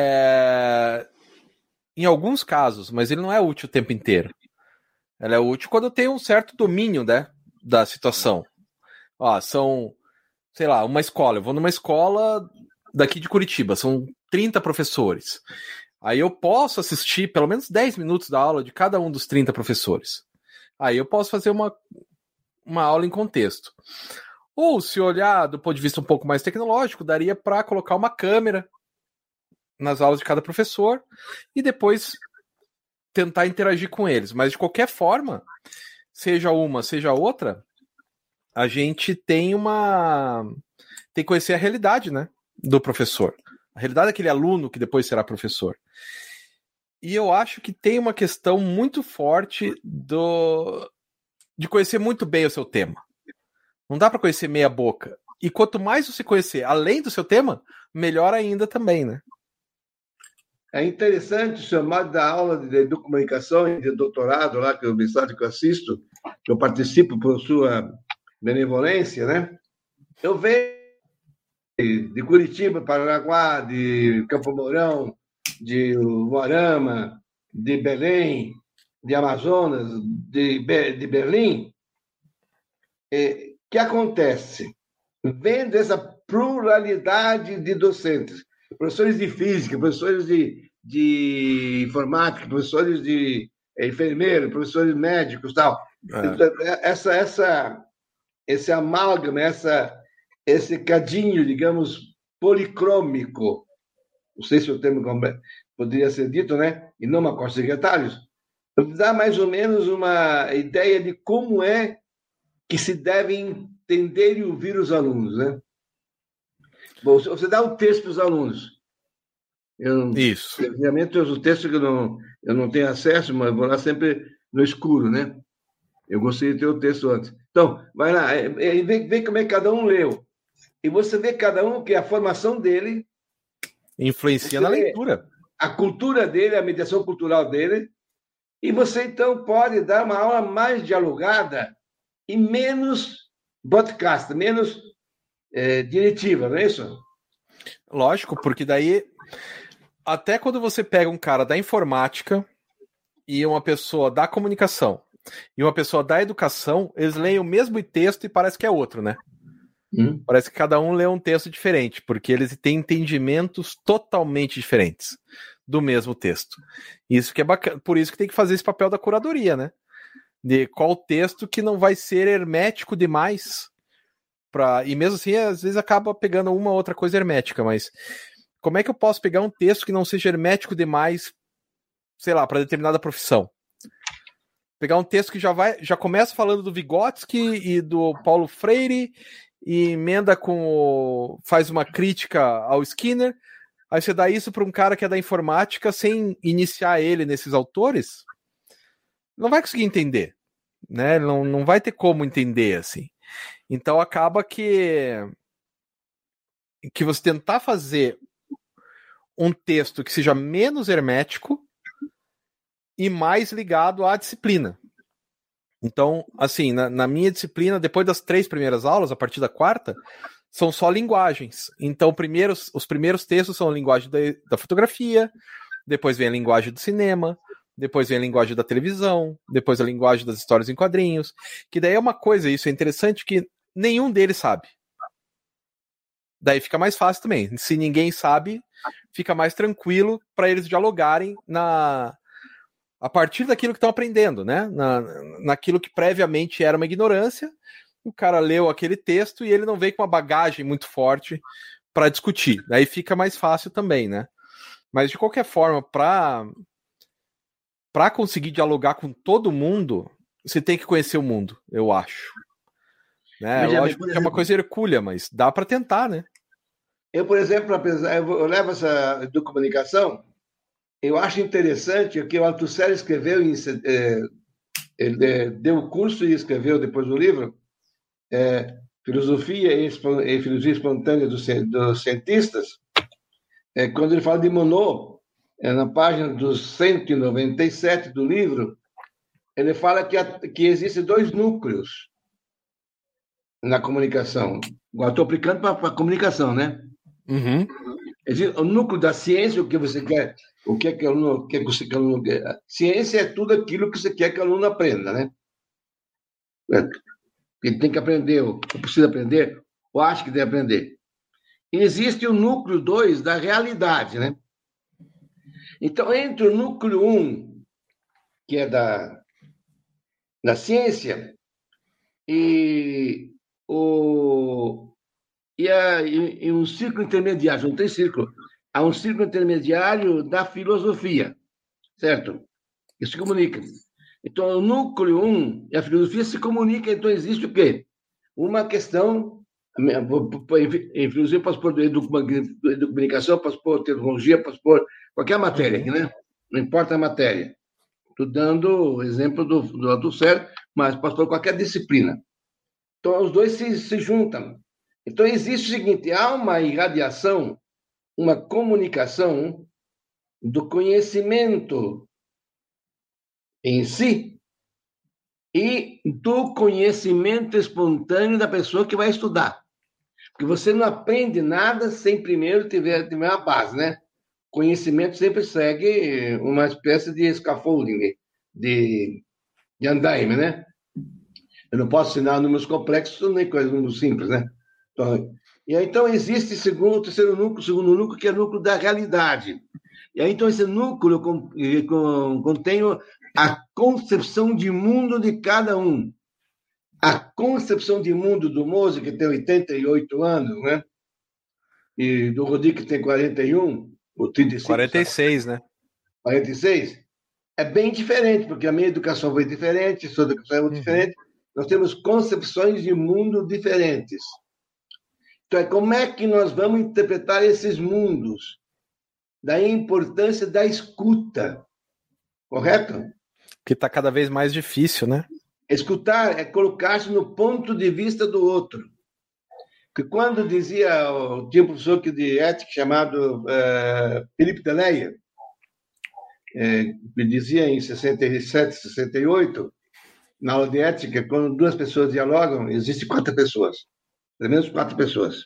S3: é, em alguns casos, mas ele não é útil o tempo inteiro. Ela é útil quando tem um certo domínio, né, da situação. Ó, são, sei lá, uma escola. Eu vou numa escola daqui de Curitiba, são trinta professores. Aí eu posso assistir pelo menos dez minutos da aula de cada um dos trinta professores. Aí eu posso fazer uma, uma aula em contexto. Ou, se olhar do ponto de vista um pouco mais tecnológico, daria para colocar uma câmera nas aulas de cada professor e depois tentar interagir com eles. Mas, de qualquer forma, seja uma, seja outra, a gente tem uma... tem que conhecer a realidade, né, do professor. A realidade daquele aluno que depois será professor. E eu acho que tem uma questão muito forte do... de conhecer muito bem o seu tema. Não dá para conhecer meia boca. E quanto mais você conhecer além do seu tema, melhor ainda também, né?
S2: É interessante chamar da aula de comunicação e de doutorado lá, que é o mestrado que eu assisto, que eu participo por sua benevolência, né? Eu vejo de Curitiba, Paranaguá, de Campo Mourão, de Moarama, de Belém, de Amazonas, de, de Berlim. O que acontece? Vendo essa pluralidade de docentes, professores de física, professores de, de informática, professores de enfermeiro, professores médicos, tal. É. Essa, essa, esse amálgama, essa, esse cadinho, digamos, policrômico, não sei se o termo poderia ser dito, né? E não uma corte de secretários, dá mais ou menos uma ideia de como é que se devem entender e ouvir os alunos, né? Bom, você dá um texto para os alunos. Eu,
S3: Isso.
S2: Obviamente, os textos que eu não, eu não tenho acesso, mas vou lá sempre no escuro, né? Eu gostaria de ter o texto antes. Então, vai lá, e vê, vê como é que cada um leu. E você vê cada um que a formação dele
S3: influencia na leitura.
S2: A cultura dele, a mediação cultural dele. E você, então, pode dar uma aula mais dialogada e menos broadcast, menos é, diretiva, não é isso?
S3: Lógico, porque daí, até quando você pega um cara da informática e uma pessoa da comunicação e uma pessoa da educação, eles leem o mesmo texto e parece que é outro, né? Hum. Parece que cada um lê um texto diferente, porque eles têm entendimentos totalmente diferentes do mesmo texto. Isso que é bacana, por isso que tem que fazer esse papel da curadoria, né? De qual texto que não vai ser hermético demais pra... e mesmo assim, às vezes acaba pegando uma ou outra coisa hermética, mas como é que eu posso pegar um texto que não seja hermético demais, sei lá, para determinada profissão? Pegar um texto que já vai, já começa falando do Vygotsky e do Paulo Freire e emenda com o... faz uma crítica ao Skinner. Aí você dá isso para um cara que é da informática sem iniciar ele nesses autores, não vai conseguir entender, né? Não, não vai ter como entender assim. Então acaba que que você tentar fazer um texto que seja menos hermético e mais ligado à disciplina. Então, assim, na, na minha disciplina, depois das três primeiras aulas, a partir da quarta, são só linguagens. Então, primeiros, os primeiros textos são a linguagem da, da fotografia, depois vem a linguagem do cinema, depois vem a linguagem da televisão, depois a linguagem das histórias em quadrinhos, que daí é uma coisa, isso é interessante, que nenhum deles sabe. Daí fica mais fácil também. Se ninguém sabe, fica mais tranquilo para eles dialogarem na... a partir daquilo que estão aprendendo, né? Na, naquilo que previamente era uma ignorância. O cara leu aquele texto e ele não veio com uma bagagem muito forte para discutir. Daí fica mais fácil também, né? Mas, de qualquer forma, para para conseguir dialogar com todo mundo, você tem que conhecer o mundo, eu acho. Né?
S2: Já,
S3: lógico que é uma coisa hercúlea, mas dá para tentar, né?
S2: Eu, por exemplo, apesar, eu levo essa do comunicação, eu acho interessante o que o Althusser escreveu, em, é, ele deu o curso e escreveu depois o livro, é, Filosofia e Filosofia Espontânea dos, dos Cientistas, é, quando ele fala de Monod, é, na página dos cento e noventa e sete do livro, ele fala que, que existem dois núcleos na comunicação. Agora estou aplicando para a comunicação, né?
S3: Uhum.
S2: Existe o núcleo da ciência, o que você quer, o que é que o aluno, o que é que você quer, o aluno quer. Ciência é tudo aquilo que você quer que o aluno aprenda, né? Ele tem que aprender, ou precisa aprender, ou acha que deve aprender. E existe o núcleo dois da realidade, né? Então, entre o núcleo um, que é da, da ciência, e, o, e, a, e, e um círculo intermediário, não tem círculo, há um círculo intermediário da filosofia, certo? Que se comunica. Então, o núcleo um e a filosofia se comunicam, então existe o quê? Uma questão, em filosofia posso pôr comunicação, posso pôr tecnologia, posso pôr qualquer matéria aqui, né? Não importa a matéria. Estou dando o exemplo do, do Althusser, mas posso pôr qualquer disciplina. Então, os dois se, se juntam. Então, existe o seguinte, há uma irradiação, uma comunicação do conhecimento em si e do conhecimento espontâneo da pessoa que vai estudar. Porque você não aprende nada sem primeiro tiver, tiver uma base, né? Conhecimento sempre segue uma espécie de scaffolding, de, de andaime, né? Eu não posso ensinar números complexos nem coisas números simples, né? Então, e aí, então, existe segundo, o terceiro núcleo, segundo núcleo, que é o núcleo da realidade. E aí, então, esse núcleo contém a concepção de mundo de cada um. A concepção de mundo do Mose, que tem oitenta e oito anos, né? E do Rodi, que tem quarenta e um, ou trinta e cinco.
S3: quarenta e seis,
S2: sabe?
S3: Né?
S2: quarenta e seis. É bem diferente, porque a minha educação foi diferente, a sua educação é muito uhum. diferente. nós temos concepções de mundo diferentes. Então, é como é que nós vamos interpretar esses mundos? Daí a importância da escuta, correto?
S3: Que está cada vez mais difícil, né?
S2: Escutar é colocar-se no ponto de vista do outro. Que quando dizia, tinha um professor de ética chamado uh, Felipe Deleia, é, me dizia em sessenta e sete, sessenta e oito, na aula de ética, quando duas pessoas dialogam, existem quatro pessoas, pelo menos quatro pessoas.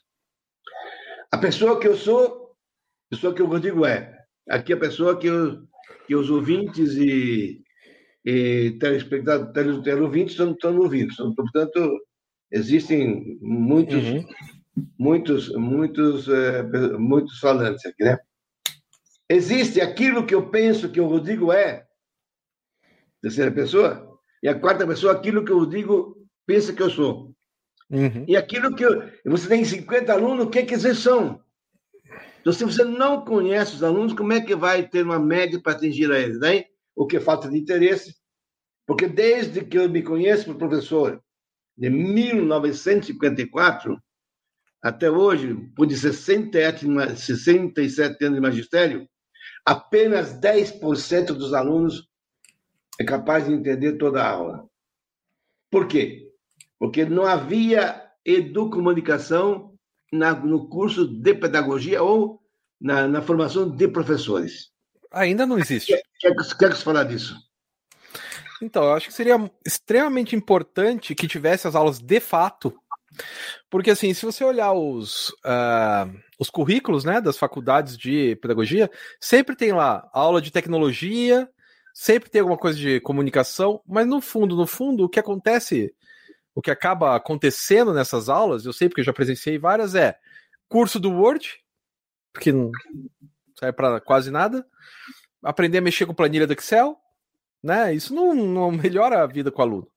S2: A pessoa que eu sou, a pessoa que o Rodrigo é. Aqui a pessoa que, eu, que os ouvintes e, e telespectadores, teleouvintes estão, estão ouvindo. Então, portanto, existem muitos, uhum. muitos, muitos, é, muitos falantes aqui, né? Existe aquilo que eu penso que o Rodrigo é, terceira pessoa, e a quarta pessoa, aquilo que o Rodrigo pensa que eu sou. Uhum. E aquilo que eu, você tem cinquenta alunos, o que, que eles são? Então, se você não conhece os alunos, como é que vai ter uma média para atingir a eles? Daí, o que é falta de interesse? Porque desde que eu me conheço como professor, de mil novecentos e cinquenta e quatro até hoje, por sessenta e sete anos de magistério, apenas dez por cento dos alunos é capaz de entender toda a aula. Por quê? Porque não havia educomunicação na, no curso de pedagogia ou na, na formação de professores.
S3: Ainda não existe.
S2: Quer, quer, quer que você falar disso?
S3: Então, eu acho que seria extremamente importante que tivesse as aulas de fato, porque assim, se você olhar os, uh, os currículos, né, das faculdades de pedagogia, sempre tem lá aula de tecnologia, sempre tem alguma coisa de comunicação, mas no fundo, no fundo, o que acontece, o que acaba acontecendo nessas aulas, eu sei porque eu já presenciei várias, é curso do Word, que não serve para quase nada, aprender a mexer com planilha do Excel, né? Isso não, não melhora a vida com o aluno.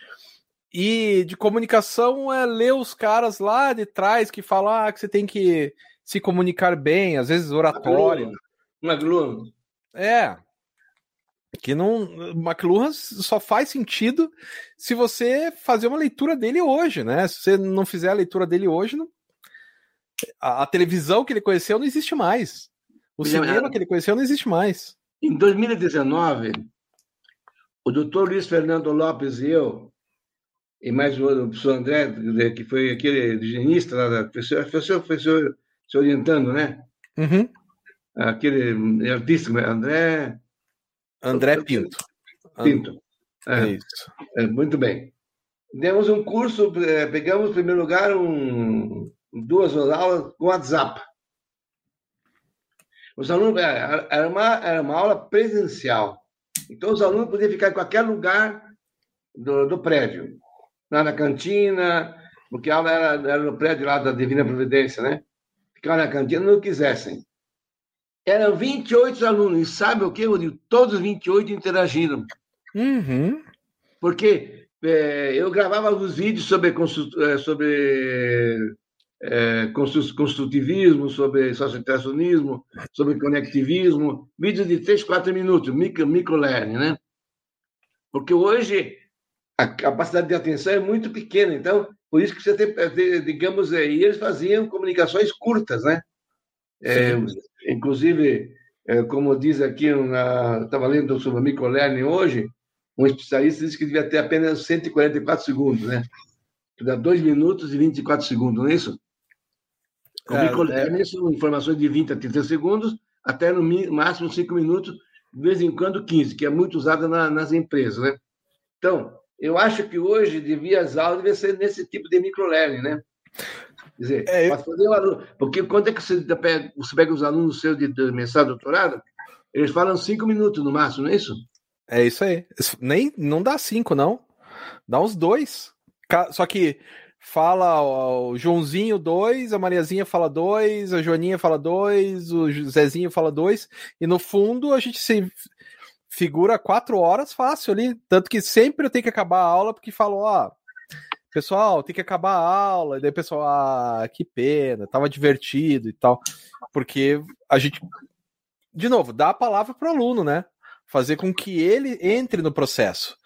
S3: E de comunicação é ler os caras lá de trás que falam ah, que você tem que se comunicar bem, às vezes oratória.
S2: McLuhan.
S3: É. Que não. McLuhan só faz sentido se você fazer uma leitura dele hoje, né? Se você não fizer a leitura dele hoje, não... a, a televisão que ele conheceu não existe mais. O cinema que ele conheceu não existe mais.
S2: Em dois mil e dezenove, o doutor Luiz Fernando Lopes e eu, e mais o professor André, que foi aquele higienista lá da professor, professor foi se orientando, né?
S3: Uhum.
S2: Aquele artista, André...
S3: André Pinto.
S2: Pinto.
S3: É, é isso.
S2: É, muito bem. Demos um curso, pegamos em primeiro lugar um, duas aulas com WhatsApp. Os alunos, era uma, era uma aula presencial. Então, os alunos podiam ficar em qualquer lugar do, do prédio. Lá na cantina, porque a aula era, era no prédio lá da Divina Providência, né? Ficavam na cantina, não quisessem. Eram vinte e oito alunos, e sabe o que? Todos os vinte e oito interagiram.
S3: Uhum.
S2: Porque é, eu gravava os vídeos sobre, sobre é, construtivismo, sobre sociointeracionismo, sobre conectivismo, vídeos de três, quatro minutos, micro, micro-learning, né? Porque hoje a capacidade de atenção é muito pequena, então, por isso que você tem, digamos, é, e eles faziam comunicações curtas, né? É, inclusive, é, como diz aqui, estava lendo sobre o microlearning hoje, um especialista disse que devia ter apenas cento e quarenta e quatro segundos, né? Que dá dois minutos e vinte e quatro segundos, não é isso? O é, microlearning é... são informações de vinte a trinta segundos, até no máximo cinco minutos, de vez em quando quinze, que é muito usada na, nas empresas, né? Então, eu acho que hoje devia, as aulas devia ser nesse tipo de microlearning, né? Quer dizer, é, eu... fazer um aluno, porque quando é que você pega, você pega os alunos seus de, de mestrado, doutorado, eles falam cinco minutos no máximo, não é isso?
S3: É isso aí. Nem, não dá cinco, não. Dá uns dois. Só que fala o Joãozinho dois, a Mariazinha fala dois, a Joaninha fala dois, o Zezinho fala dois, e no fundo a gente se figura quatro horas fácil ali. Tanto que sempre eu tenho que acabar a aula porque falo, ó, pessoal, tem que acabar a aula, e daí o pessoal, ah, que pena, tava divertido e tal. Porque a gente, de novo, dá a palavra pro aluno, né? Fazer com que ele entre no processo.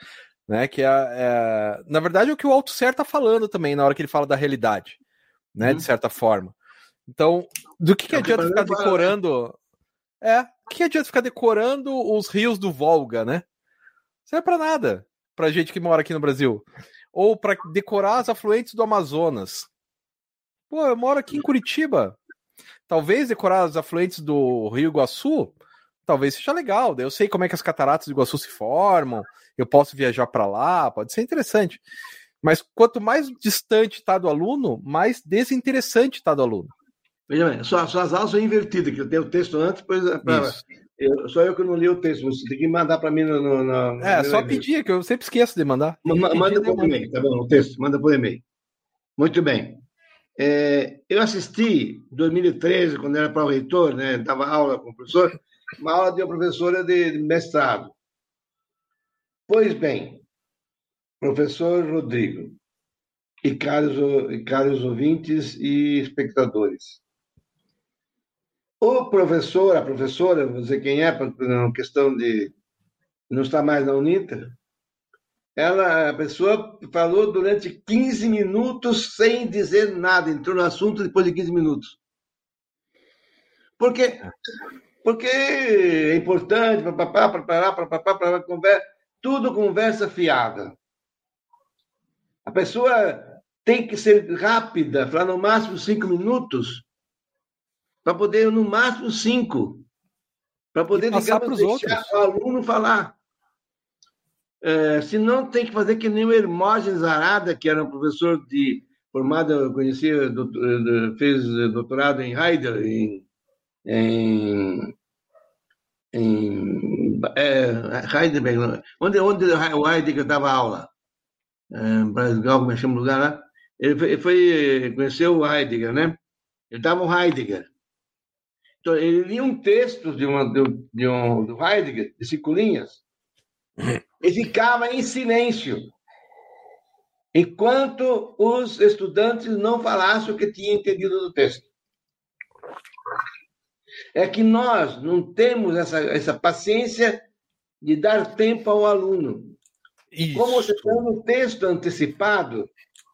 S3: né? Que é, é, na verdade é o que o Althusser está falando também na hora que ele fala da realidade, né? Uhum. De certa forma. Então, do que, que é adianta que ficar decorando? É, o que, que adianta ficar decorando os rios do Volga, né? Não serve para nada pra gente que mora aqui no Brasil. Ou para decorar as afluentes do Amazonas. Pô, eu moro aqui em Curitiba. Talvez decorar as afluentes do Rio Iguaçu, talvez seja legal. Eu sei como é que as cataratas do Iguaçu se formam, eu posso viajar para lá, pode ser interessante. Mas quanto mais distante está do aluno, mais desinteressante está do aluno.
S2: Veja bem, suas, suas aulas são invertidas, que eu tenho o texto antes, depois... Pra... Eu, só eu que não li o texto, você tem que mandar para mim no, no, no
S3: É, só pedir, que eu sempre esqueço de mandar.
S2: Manda,
S3: pedir,
S2: manda por e-mail, tá bom? O texto, manda por e-mail. Muito bem. É, eu assisti, em dois mil e treze, quando era pró-reitor, né, dava aula com o professor, uma aula de uma professora de, de mestrado. Pois bem, professor Rodrigo, e caros, e caros ouvintes e espectadores, o professor, a professora, vou dizer quem é, por uma questão de não estar mais na Uninter, ela, a pessoa falou durante quinze minutos sem dizer nada, entrou no assunto depois de quinze minutos. Por quê? Porque é importante, papapá, papapá, papapá, papapá, conversa, tudo conversa fiada. A pessoa tem que ser rápida, falar no máximo cinco minutos, para poder, no máximo cinco, para poder, digamos, deixar outros. O aluno falar. É, se não, tem que fazer que nem o Hermógenes Arada, que era um professor de formado, eu conhecia, doutor, fez doutorado em Heidelberg, em, em, em é, Heidelberg, onde, onde o Heidegger dava aula, é, Brasgal, como é que chama o lugar lá? Ele foi, ele foi conhecer o Heidegger, né? Ele dava o Heidegger. Então, ele lia um texto de, uma, de, de um, do Heidegger, de cinco linhas, e ficava em silêncio, enquanto os estudantes não falassem o que tinham entendido do texto. É que nós não temos essa, essa paciência de dar tempo ao aluno. Isso. Como você tem um texto antecipado,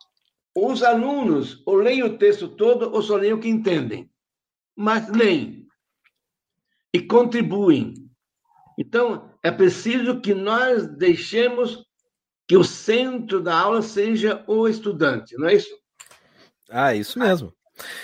S2: os alunos ou leem o texto todo ou só leem o que entendem, mas leem e contribuem. Então, é preciso que nós deixemos que o centro da aula seja o estudante, não é isso?
S3: Ah, isso mesmo.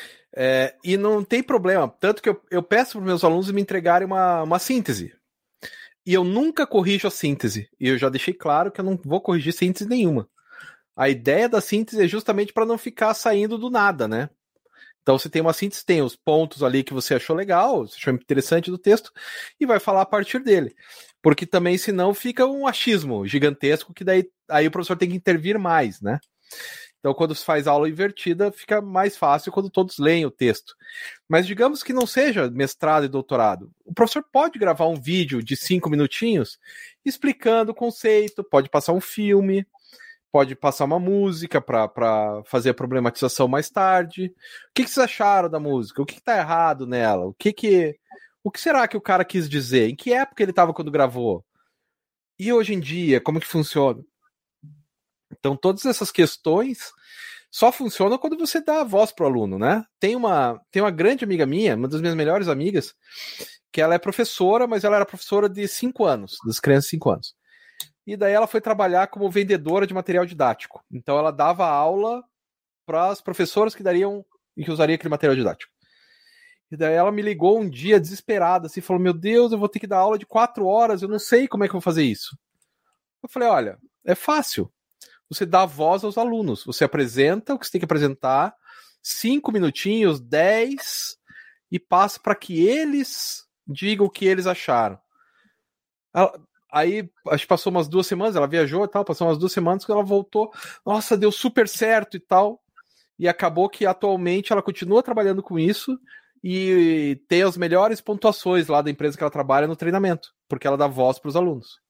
S3: É, e não tem problema, tanto que eu, eu peço para os meus alunos me entregarem uma, uma síntese. E eu nunca corrijo a síntese. E eu já deixei claro que eu não vou corrigir síntese nenhuma. A ideia da síntese é justamente para não ficar saindo do nada, né? Então, você tem uma síntese, tem os pontos ali que você achou legal, você achou interessante do texto, e vai falar a partir dele. Porque também, senão, fica um achismo gigantesco, que daí aí o professor tem que intervir mais, né? Então, quando se faz aula invertida, fica mais fácil quando todos leem o texto. Mas digamos que não seja mestrado e doutorado. O professor pode gravar um vídeo de cinco minutinhos explicando o conceito, pode passar um filme, pode passar uma música para fazer a problematização mais tarde. O que, que vocês acharam da música? O que está errado nela? O que, que, o que será que o cara quis dizer? Em que época ele estava quando gravou? E hoje em dia, como que funciona? Então, todas essas questões só funcionam quando você dá a voz para o aluno, né? Tem uma, tem uma grande amiga minha, uma das minhas melhores amigas, que ela é professora, mas ela era professora de cinco anos, das crianças de cinco anos. E daí ela foi trabalhar como vendedora de material didático. Então ela dava aula para as professoras que dariam e que usariam aquele material didático. E daí ela me ligou um dia desesperada, assim, falou: meu Deus, eu vou ter que dar aula de quatro horas, eu não sei como é que eu vou fazer isso. Eu falei: olha, é fácil. Você dá voz aos alunos. Você apresenta o que você tem que apresentar, cinco minutinhos, dez, e passa para que eles digam o que eles acharam. Ela, aí, acho que passou umas duas semanas, ela viajou e tal, passou umas duas semanas, que ela voltou, nossa, deu super certo e tal, e acabou que atualmente ela continua trabalhando com isso e tem as melhores pontuações lá da empresa que ela trabalha no treinamento, porque ela dá voz para os alunos.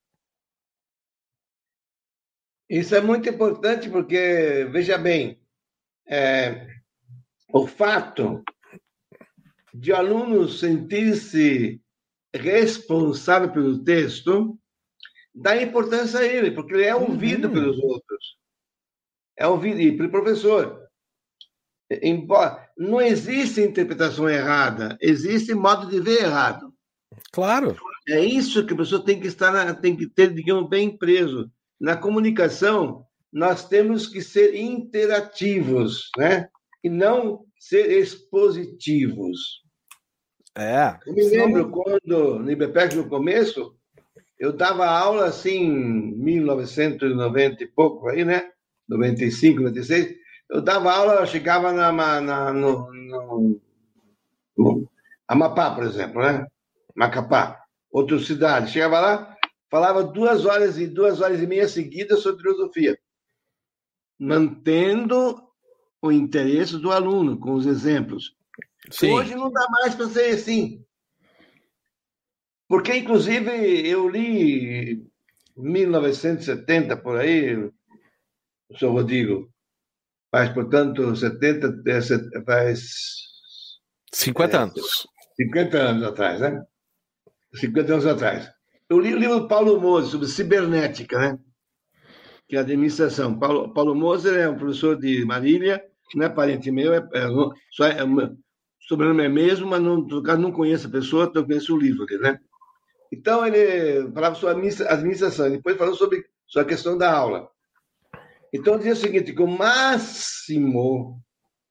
S2: Isso é muito importante porque, veja bem, é, o fato de o aluno sentir-se responsável pelo texto dá importância a ele, porque ele é ouvido uhum. pelos outros. É ouvido e pelo professor. Embora não existe interpretação errada, existe modo de ver errado.
S3: Claro.
S2: É isso que a pessoa tem que estar, na, tem que ter, digamos, bem preso. Na comunicação, nós temos que ser interativos, né? E não ser expositivos.
S3: É.
S2: Eu me lembro quando, no IBPEC, no começo, eu dava aula assim, em mil novecentos e noventa e pouco, aí, né? noventa e cinco, noventa e seis. Eu dava aula, eu chegava na, na, no, no, no Amapá, por exemplo, né? Macapá, outra cidade. Chegava lá, falava duas horas e duas horas e meia seguidas sobre filosofia, mantendo o interesse do aluno com os exemplos. Sim. Hoje não dá mais para ser assim. Porque, inclusive, eu li em mil novecentos e setenta, por aí, o senhor Rodrigo, faz, portanto, setenta, faz...
S3: cinquenta anos.
S2: cinquenta anos atrás, né? cinquenta anos atrás. Eu li o livro do Paulo Moser sobre cibernética, né? Que é a administração. Paulo, Paulo Moser é um professor de Marília, não é parente meu, é, é, só é, o sobrenome é mesmo, mas não, no caso não conheço a pessoa, então conheço o livro dele, né? Então, ele falava sobre administração, depois falou sobre, sobre a questão da aula. Então, dizia o seguinte, que o máximo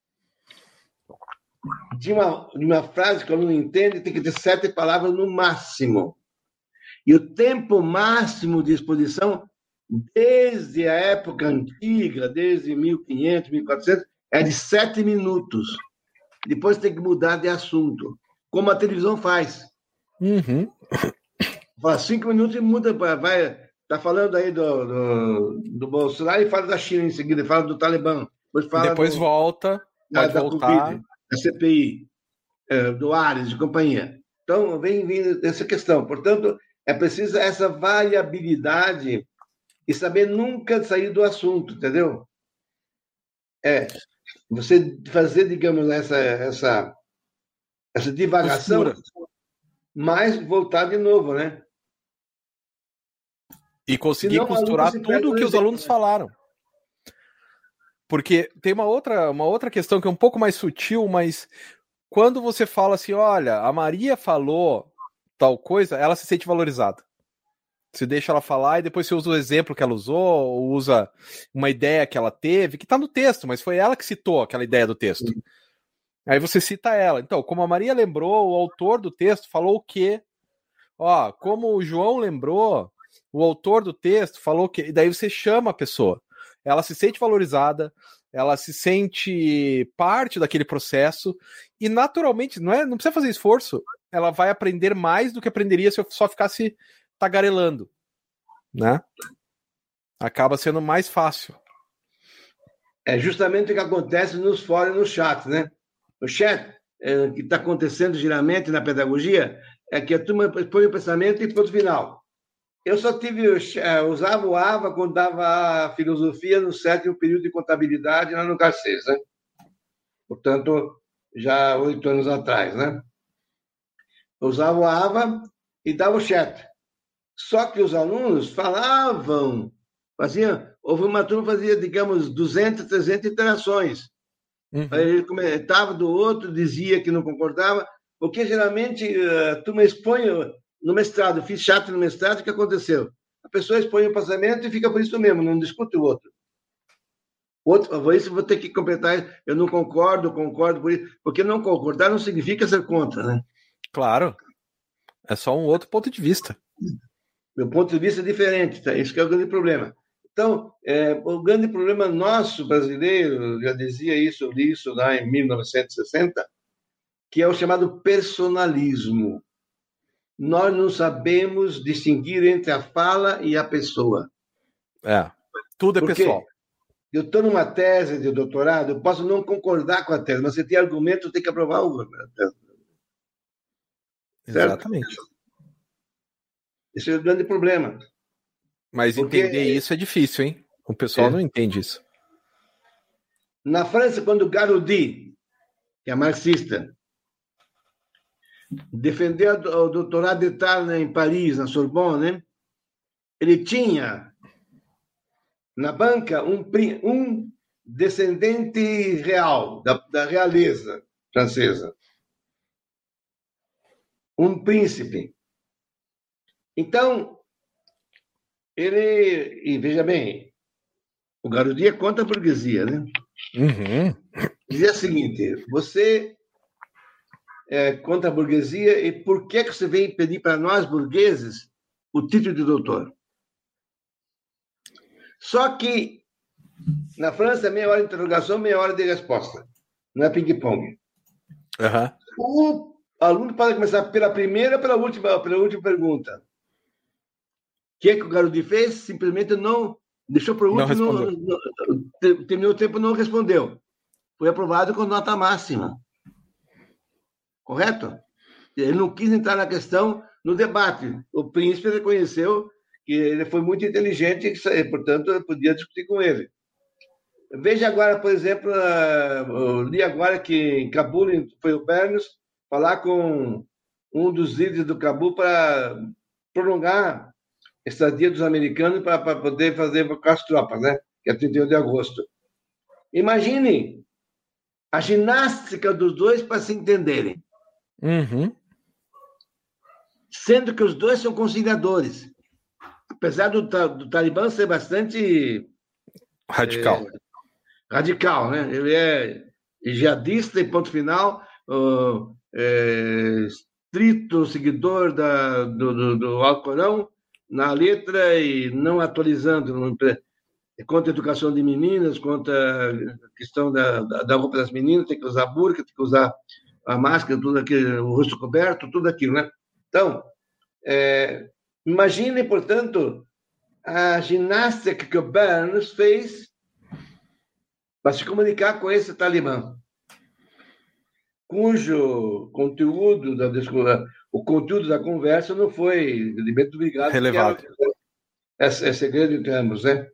S2: de uma, de uma frase que o aluno entende tem que ter sete palavras no máximo. E o tempo máximo de exposição, desde a época antiga, desde mil e quinhentos, mil e quatrocentos, é de sete minutos. Depois tem que mudar de assunto, como a televisão faz.
S3: Uhum.
S2: Fala cinco minutos e muda, vai... Está falando aí do, do, do Bolsonaro e fala da China em seguida, fala do Talibã. Depois, fala
S3: depois
S2: do,
S3: volta, pode
S2: da,
S3: voltar.
S2: Da COVID, da C P I, é, do Ares e companhia. Então, vem vindo essa questão. Portanto, é preciso essa variabilidade e saber nunca sair do assunto, entendeu? É, você fazer, digamos, essa, essa, essa divagação, Costura. Mas voltar de novo, né?
S3: E conseguir Senão, costurar tudo o que os alunos falaram. Porque tem uma outra, uma outra questão que é um pouco mais sutil, mas quando você fala assim, olha, a Maria falou tal coisa, ela se sente valorizada. Você deixa ela falar e depois você usa o exemplo que ela usou, ou usa uma ideia que ela teve, que está no texto, mas foi ela que citou aquela ideia do texto. Sim. Aí você cita ela. Então, como a Maria lembrou, o autor do texto falou o quê? Ó, como o João lembrou, o autor do texto falou que... E daí você chama a pessoa. Ela se sente valorizada, ela se sente parte daquele processo e naturalmente, não, é, não precisa fazer esforço, ela vai aprender mais do que aprenderia se eu só ficasse tagarelando, né? Acaba sendo mais fácil.
S2: É justamente o que acontece nos fóruns e no chat, né? O chat, é, que está acontecendo geralmente na pedagogia, é que a turma põe o pensamento e ponto final. Eu só tive, eu usava o AVA quando dava filosofia no sétimo período de contabilidade lá no Garcês, né? Portanto, já oito anos atrás, né? Eu usava o AVA e dava o chat. Só que os alunos falavam, faziam, houve uma turma que fazia, digamos, duzentas, trezentas interações. Uhum. Ele comentava do outro, dizia que não concordava, porque geralmente a turma expõe... No mestrado, eu fiz chat no mestrado, o que aconteceu? A pessoa expõe o pensamento e fica por isso mesmo, não discute o outro. Outro, isso eu vou ter que completar, eu não concordo, concordo por isso, porque não concordar não significa ser contra, né?
S3: Claro, é só um outro ponto de vista.
S2: Meu ponto de vista é diferente, tá? Isso que é o grande problema. Então, é, o grande problema nosso, brasileiro, já dizia isso, eu li isso lá em mil novecentos e sessenta, que é o chamado personalismo. Nós não sabemos distinguir entre a fala e a pessoa.
S3: É, tudo é
S2: Porque
S3: pessoal.
S2: Eu estou numa tese de doutorado, eu posso não concordar com a tese, mas você tem argumento, tem que aprovar o tese.
S3: Exatamente.
S2: Esse é o grande problema.
S3: Mas Porque... entender isso é difícil, hein? O pessoal é. não entende isso.
S2: Na França, quando Garaudy, que é marxista, defendeu o doutorado d'État em Paris, na Sorbonne, né? ele tinha na banca um, um descendente real, da, da realeza francesa. Um príncipe. Então, ele... E veja bem, o Garodia conta a burguesia, né?
S3: Uhum.
S2: Dizia o seguinte, você é, conta a burguesia e por que, que você vem pedir para nós, burgueses, o título de doutor? Só que na França é meia hora de interrogação, meia hora de resposta. Não é ping-pong.
S3: Uhum.
S2: O aluno pode começar pela primeira ou pela última, pela última pergunta. O que é que o Garodia fez? Simplesmente não deixou para o último, não, não, terminou o tempo e não respondeu. Foi aprovado com nota máxima. Correto? Ele não quis entrar na questão, no debate. O príncipe reconheceu que ele foi muito inteligente e, portanto, eu podia discutir com ele. Veja agora, por exemplo, eu li agora que em Cabul foi o Bernos falar com um dos líderes do Cabul para prolongar a estadia dos americanos para, para poder fazer com as tropas, né? Que é trinta e um de agosto. Imagine a ginástica dos dois para se entenderem.
S3: Uhum.
S2: Sendo que os dois são conciliadores. Apesar do, do Talibã ser bastante...
S3: Radical.
S2: É, radical, né? Ele é jihadista e ponto final, uh, é, estrito seguidor da, do, do, do Alcorão na letra e não atualizando, não, contra a educação de meninas, contra a questão da, da, da roupa das meninas, tem que usar burca, tem que usar a máscara, tudo aquilo, o rosto coberto, tudo aquilo, né? Então, é, imagine, portanto, a ginástica que o Burns fez para se comunicar com esse Talibã, cujo conteúdo da o conteúdo da conversa não foi de bem obrigado,
S3: relevado.
S2: É, é segredo entre ambos, né?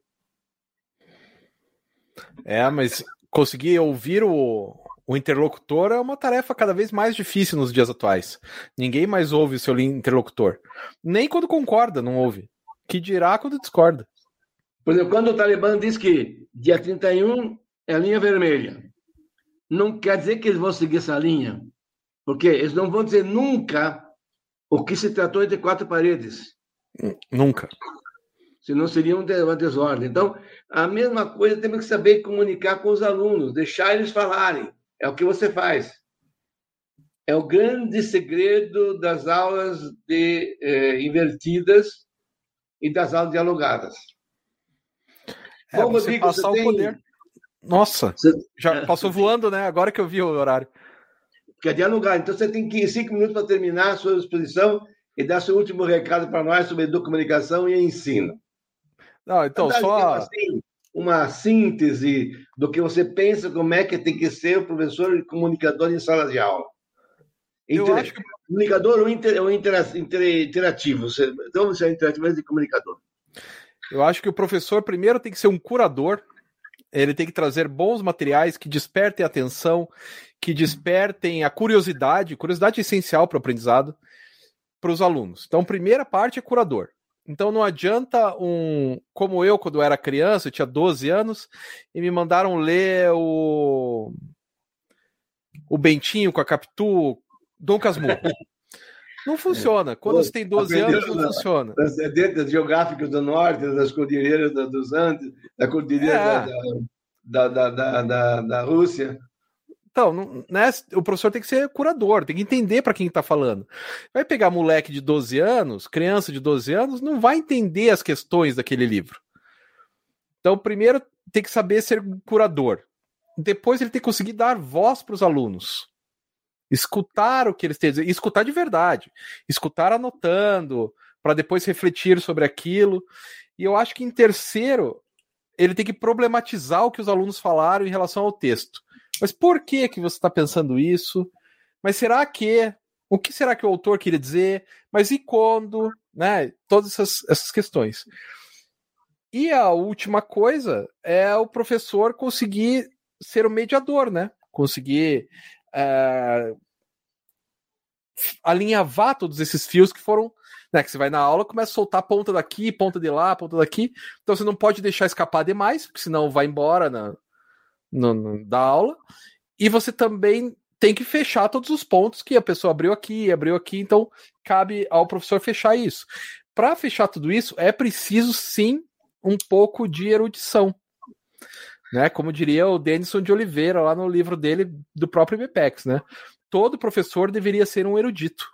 S3: É, mas conseguir ouvir o, o interlocutor é uma tarefa cada vez mais difícil nos dias atuais. Ninguém mais ouve o seu interlocutor. Nem quando concorda, não ouve. Que dirá quando discorda.
S2: Por exemplo, quando o Talibã diz que dia trinta e um é a linha vermelha, não quer dizer que eles vão seguir essa linha, porque eles não vão dizer nunca o que se tratou entre quatro paredes.
S3: Nunca.
S2: Senão seria uma desordem. Então, a mesma coisa temos que saber comunicar com os alunos, deixar eles falarem. É o que você faz. É o grande segredo das aulas de, eh, invertidas e das aulas dialogadas.
S3: É,
S2: Bom,
S3: você
S2: Rodrigo,
S3: passar
S2: você
S3: o
S2: tem...
S3: poder. Nossa,
S2: você...
S3: já passou voando, né? Agora que eu vi o horário.
S2: Quer dialogar. Então, você tem que ir cinco minutos para terminar a sua exposição e dar seu último recado para nós sobre comunicação e ensino.
S3: Não, então,
S2: então
S3: só...
S2: Assim, uma síntese do que você pensa, como é que tem que ser o professor e comunicador em sala de aula.
S3: Eu
S2: Inter...
S3: acho que...
S2: Comunicador ou, inter... ou inter... Inter... interativo? Você... Então, você é interativo, mas de comunicador.
S3: Eu acho que o professor, primeiro, tem que ser um curador. Ele tem que trazer bons materiais que despertem a atenção, que despertem a curiosidade. Curiosidade é essencial para o aprendizado, para os alunos. Então, a primeira parte é curador. Então, não adianta um... Como eu, quando eu era criança, eu tinha doze anos, e me mandaram ler o... O Bentinho com a Capitu, Dom Casmurro. Não funciona. Quando você tem doze anos, não funciona.
S2: Das das geográficas do norte, das cordilheiras dos Andes, da cordilheira é. da, da, da, da, da Rússia.
S3: Então, né, o professor tem que ser curador, tem que entender para quem está falando. Vai pegar moleque de doze anos, criança de doze anos, não vai entender as questões daquele livro. Então, primeiro tem que saber ser curador. Depois ele tem que conseguir dar voz para os alunos. Escutar o que eles têm a dizer, e escutar de verdade, escutar anotando, para depois refletir sobre aquilo. E eu acho que em terceiro, ele tem que problematizar o que os alunos falaram em relação ao texto. Mas por que que você está pensando isso? Mas será que? O que será que o autor queria dizer? Mas e quando? Né? Todas essas, essas questões. E a última coisa é o professor conseguir ser o mediador, né? Conseguir é, alinhavar todos esses fios que foram né? Que você vai na aula, começa a soltar ponta daqui, ponta de lá, ponta daqui. Então você não pode deixar escapar demais, porque senão vai embora na, no, no, da aula. E você também tem que fechar todos os pontos que a pessoa abriu aqui, abriu aqui. Então cabe ao professor fechar isso. Para fechar tudo isso, é preciso sim um pouco de erudição. Né? Como diria o Denison de Oliveira, lá no livro dele, do próprio I B P E X, né? Todo professor deveria ser um erudito.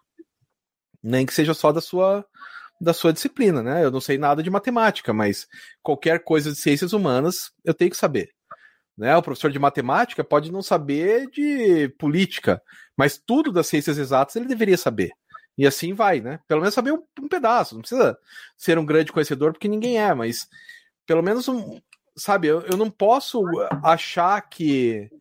S3: Nem que seja só da sua, da sua disciplina, né? Eu não sei nada de matemática, mas qualquer coisa de ciências humanas eu tenho que saber. Né? O professor de matemática pode não saber de política, mas tudo das ciências exatas ele deveria saber. E assim vai, né? Pelo menos saber um, um pedaço. Não precisa ser um grande conhecedor, porque ninguém é, mas pelo menos um... Sabe, eu, eu não posso achar que,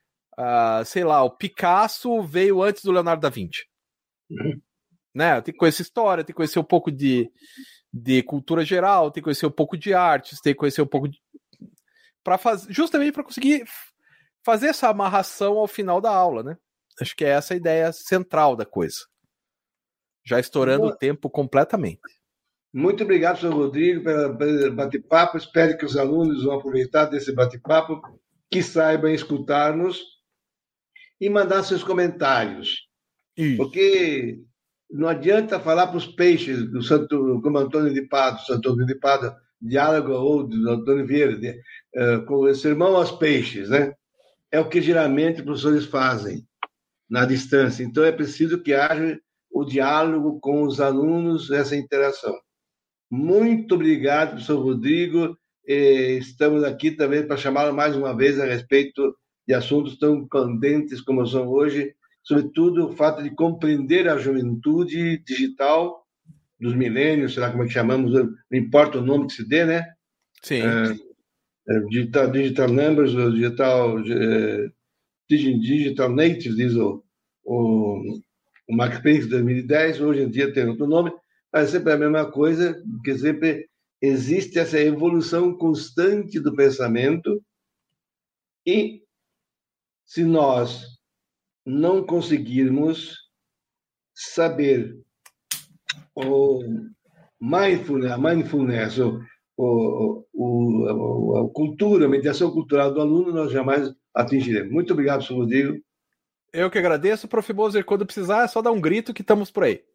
S3: uh, sei lá, o Picasso veio antes do Leonardo da Vinci. Uhum. Né? Tem que conhecer história, tem que conhecer um pouco de, de cultura geral, tem que conhecer um pouco de artes, tem que conhecer um pouco de... Pra faz... Justamente para conseguir fazer essa amarração ao final da aula, né? Acho que é essa a ideia central da coisa. Já estourando Boa. o tempo completamente.
S2: Muito obrigado, senhor Rodrigo, pelo bate-papo. Espero que os alunos vão aproveitar desse bate-papo, que saibam escutar-nos e mandar seus comentários. Isso. Porque não adianta falar para os peixes, do Santo, como Antônio de Pádua, Santo Antônio de Pádua, diálogo ou do Antônio Vieira, de, uh, com o sermão aos peixes, né? É o que geralmente os professores fazem na distância. Então, é preciso que haja o diálogo com os alunos, essa interação. Muito obrigado, professor Rodrigo. Estamos aqui também para chamá-lo mais uma vez a respeito de assuntos tão candentes como são hoje, sobretudo o fato de compreender a juventude digital dos milênios, sei lá como é que chamamos, não importa o nome que se dê, né?
S3: Sim.
S2: É, digital, digital numbers, digital, é, digital natives, diz o, o, o Mark Pence de dois mil e dez, hoje em dia tem outro nome, mas sempre é a mesma coisa, porque sempre existe essa evolução constante do pensamento e se nós não conseguirmos saber o mindfulness, mindfulness o, o, o, a cultura, a mediação cultural do aluno, nós jamais atingiremos. Muito obrigado, senhor Rodrigo.
S3: Eu que agradeço, prof Moser. Quando precisar, é só dar um grito que estamos por aí.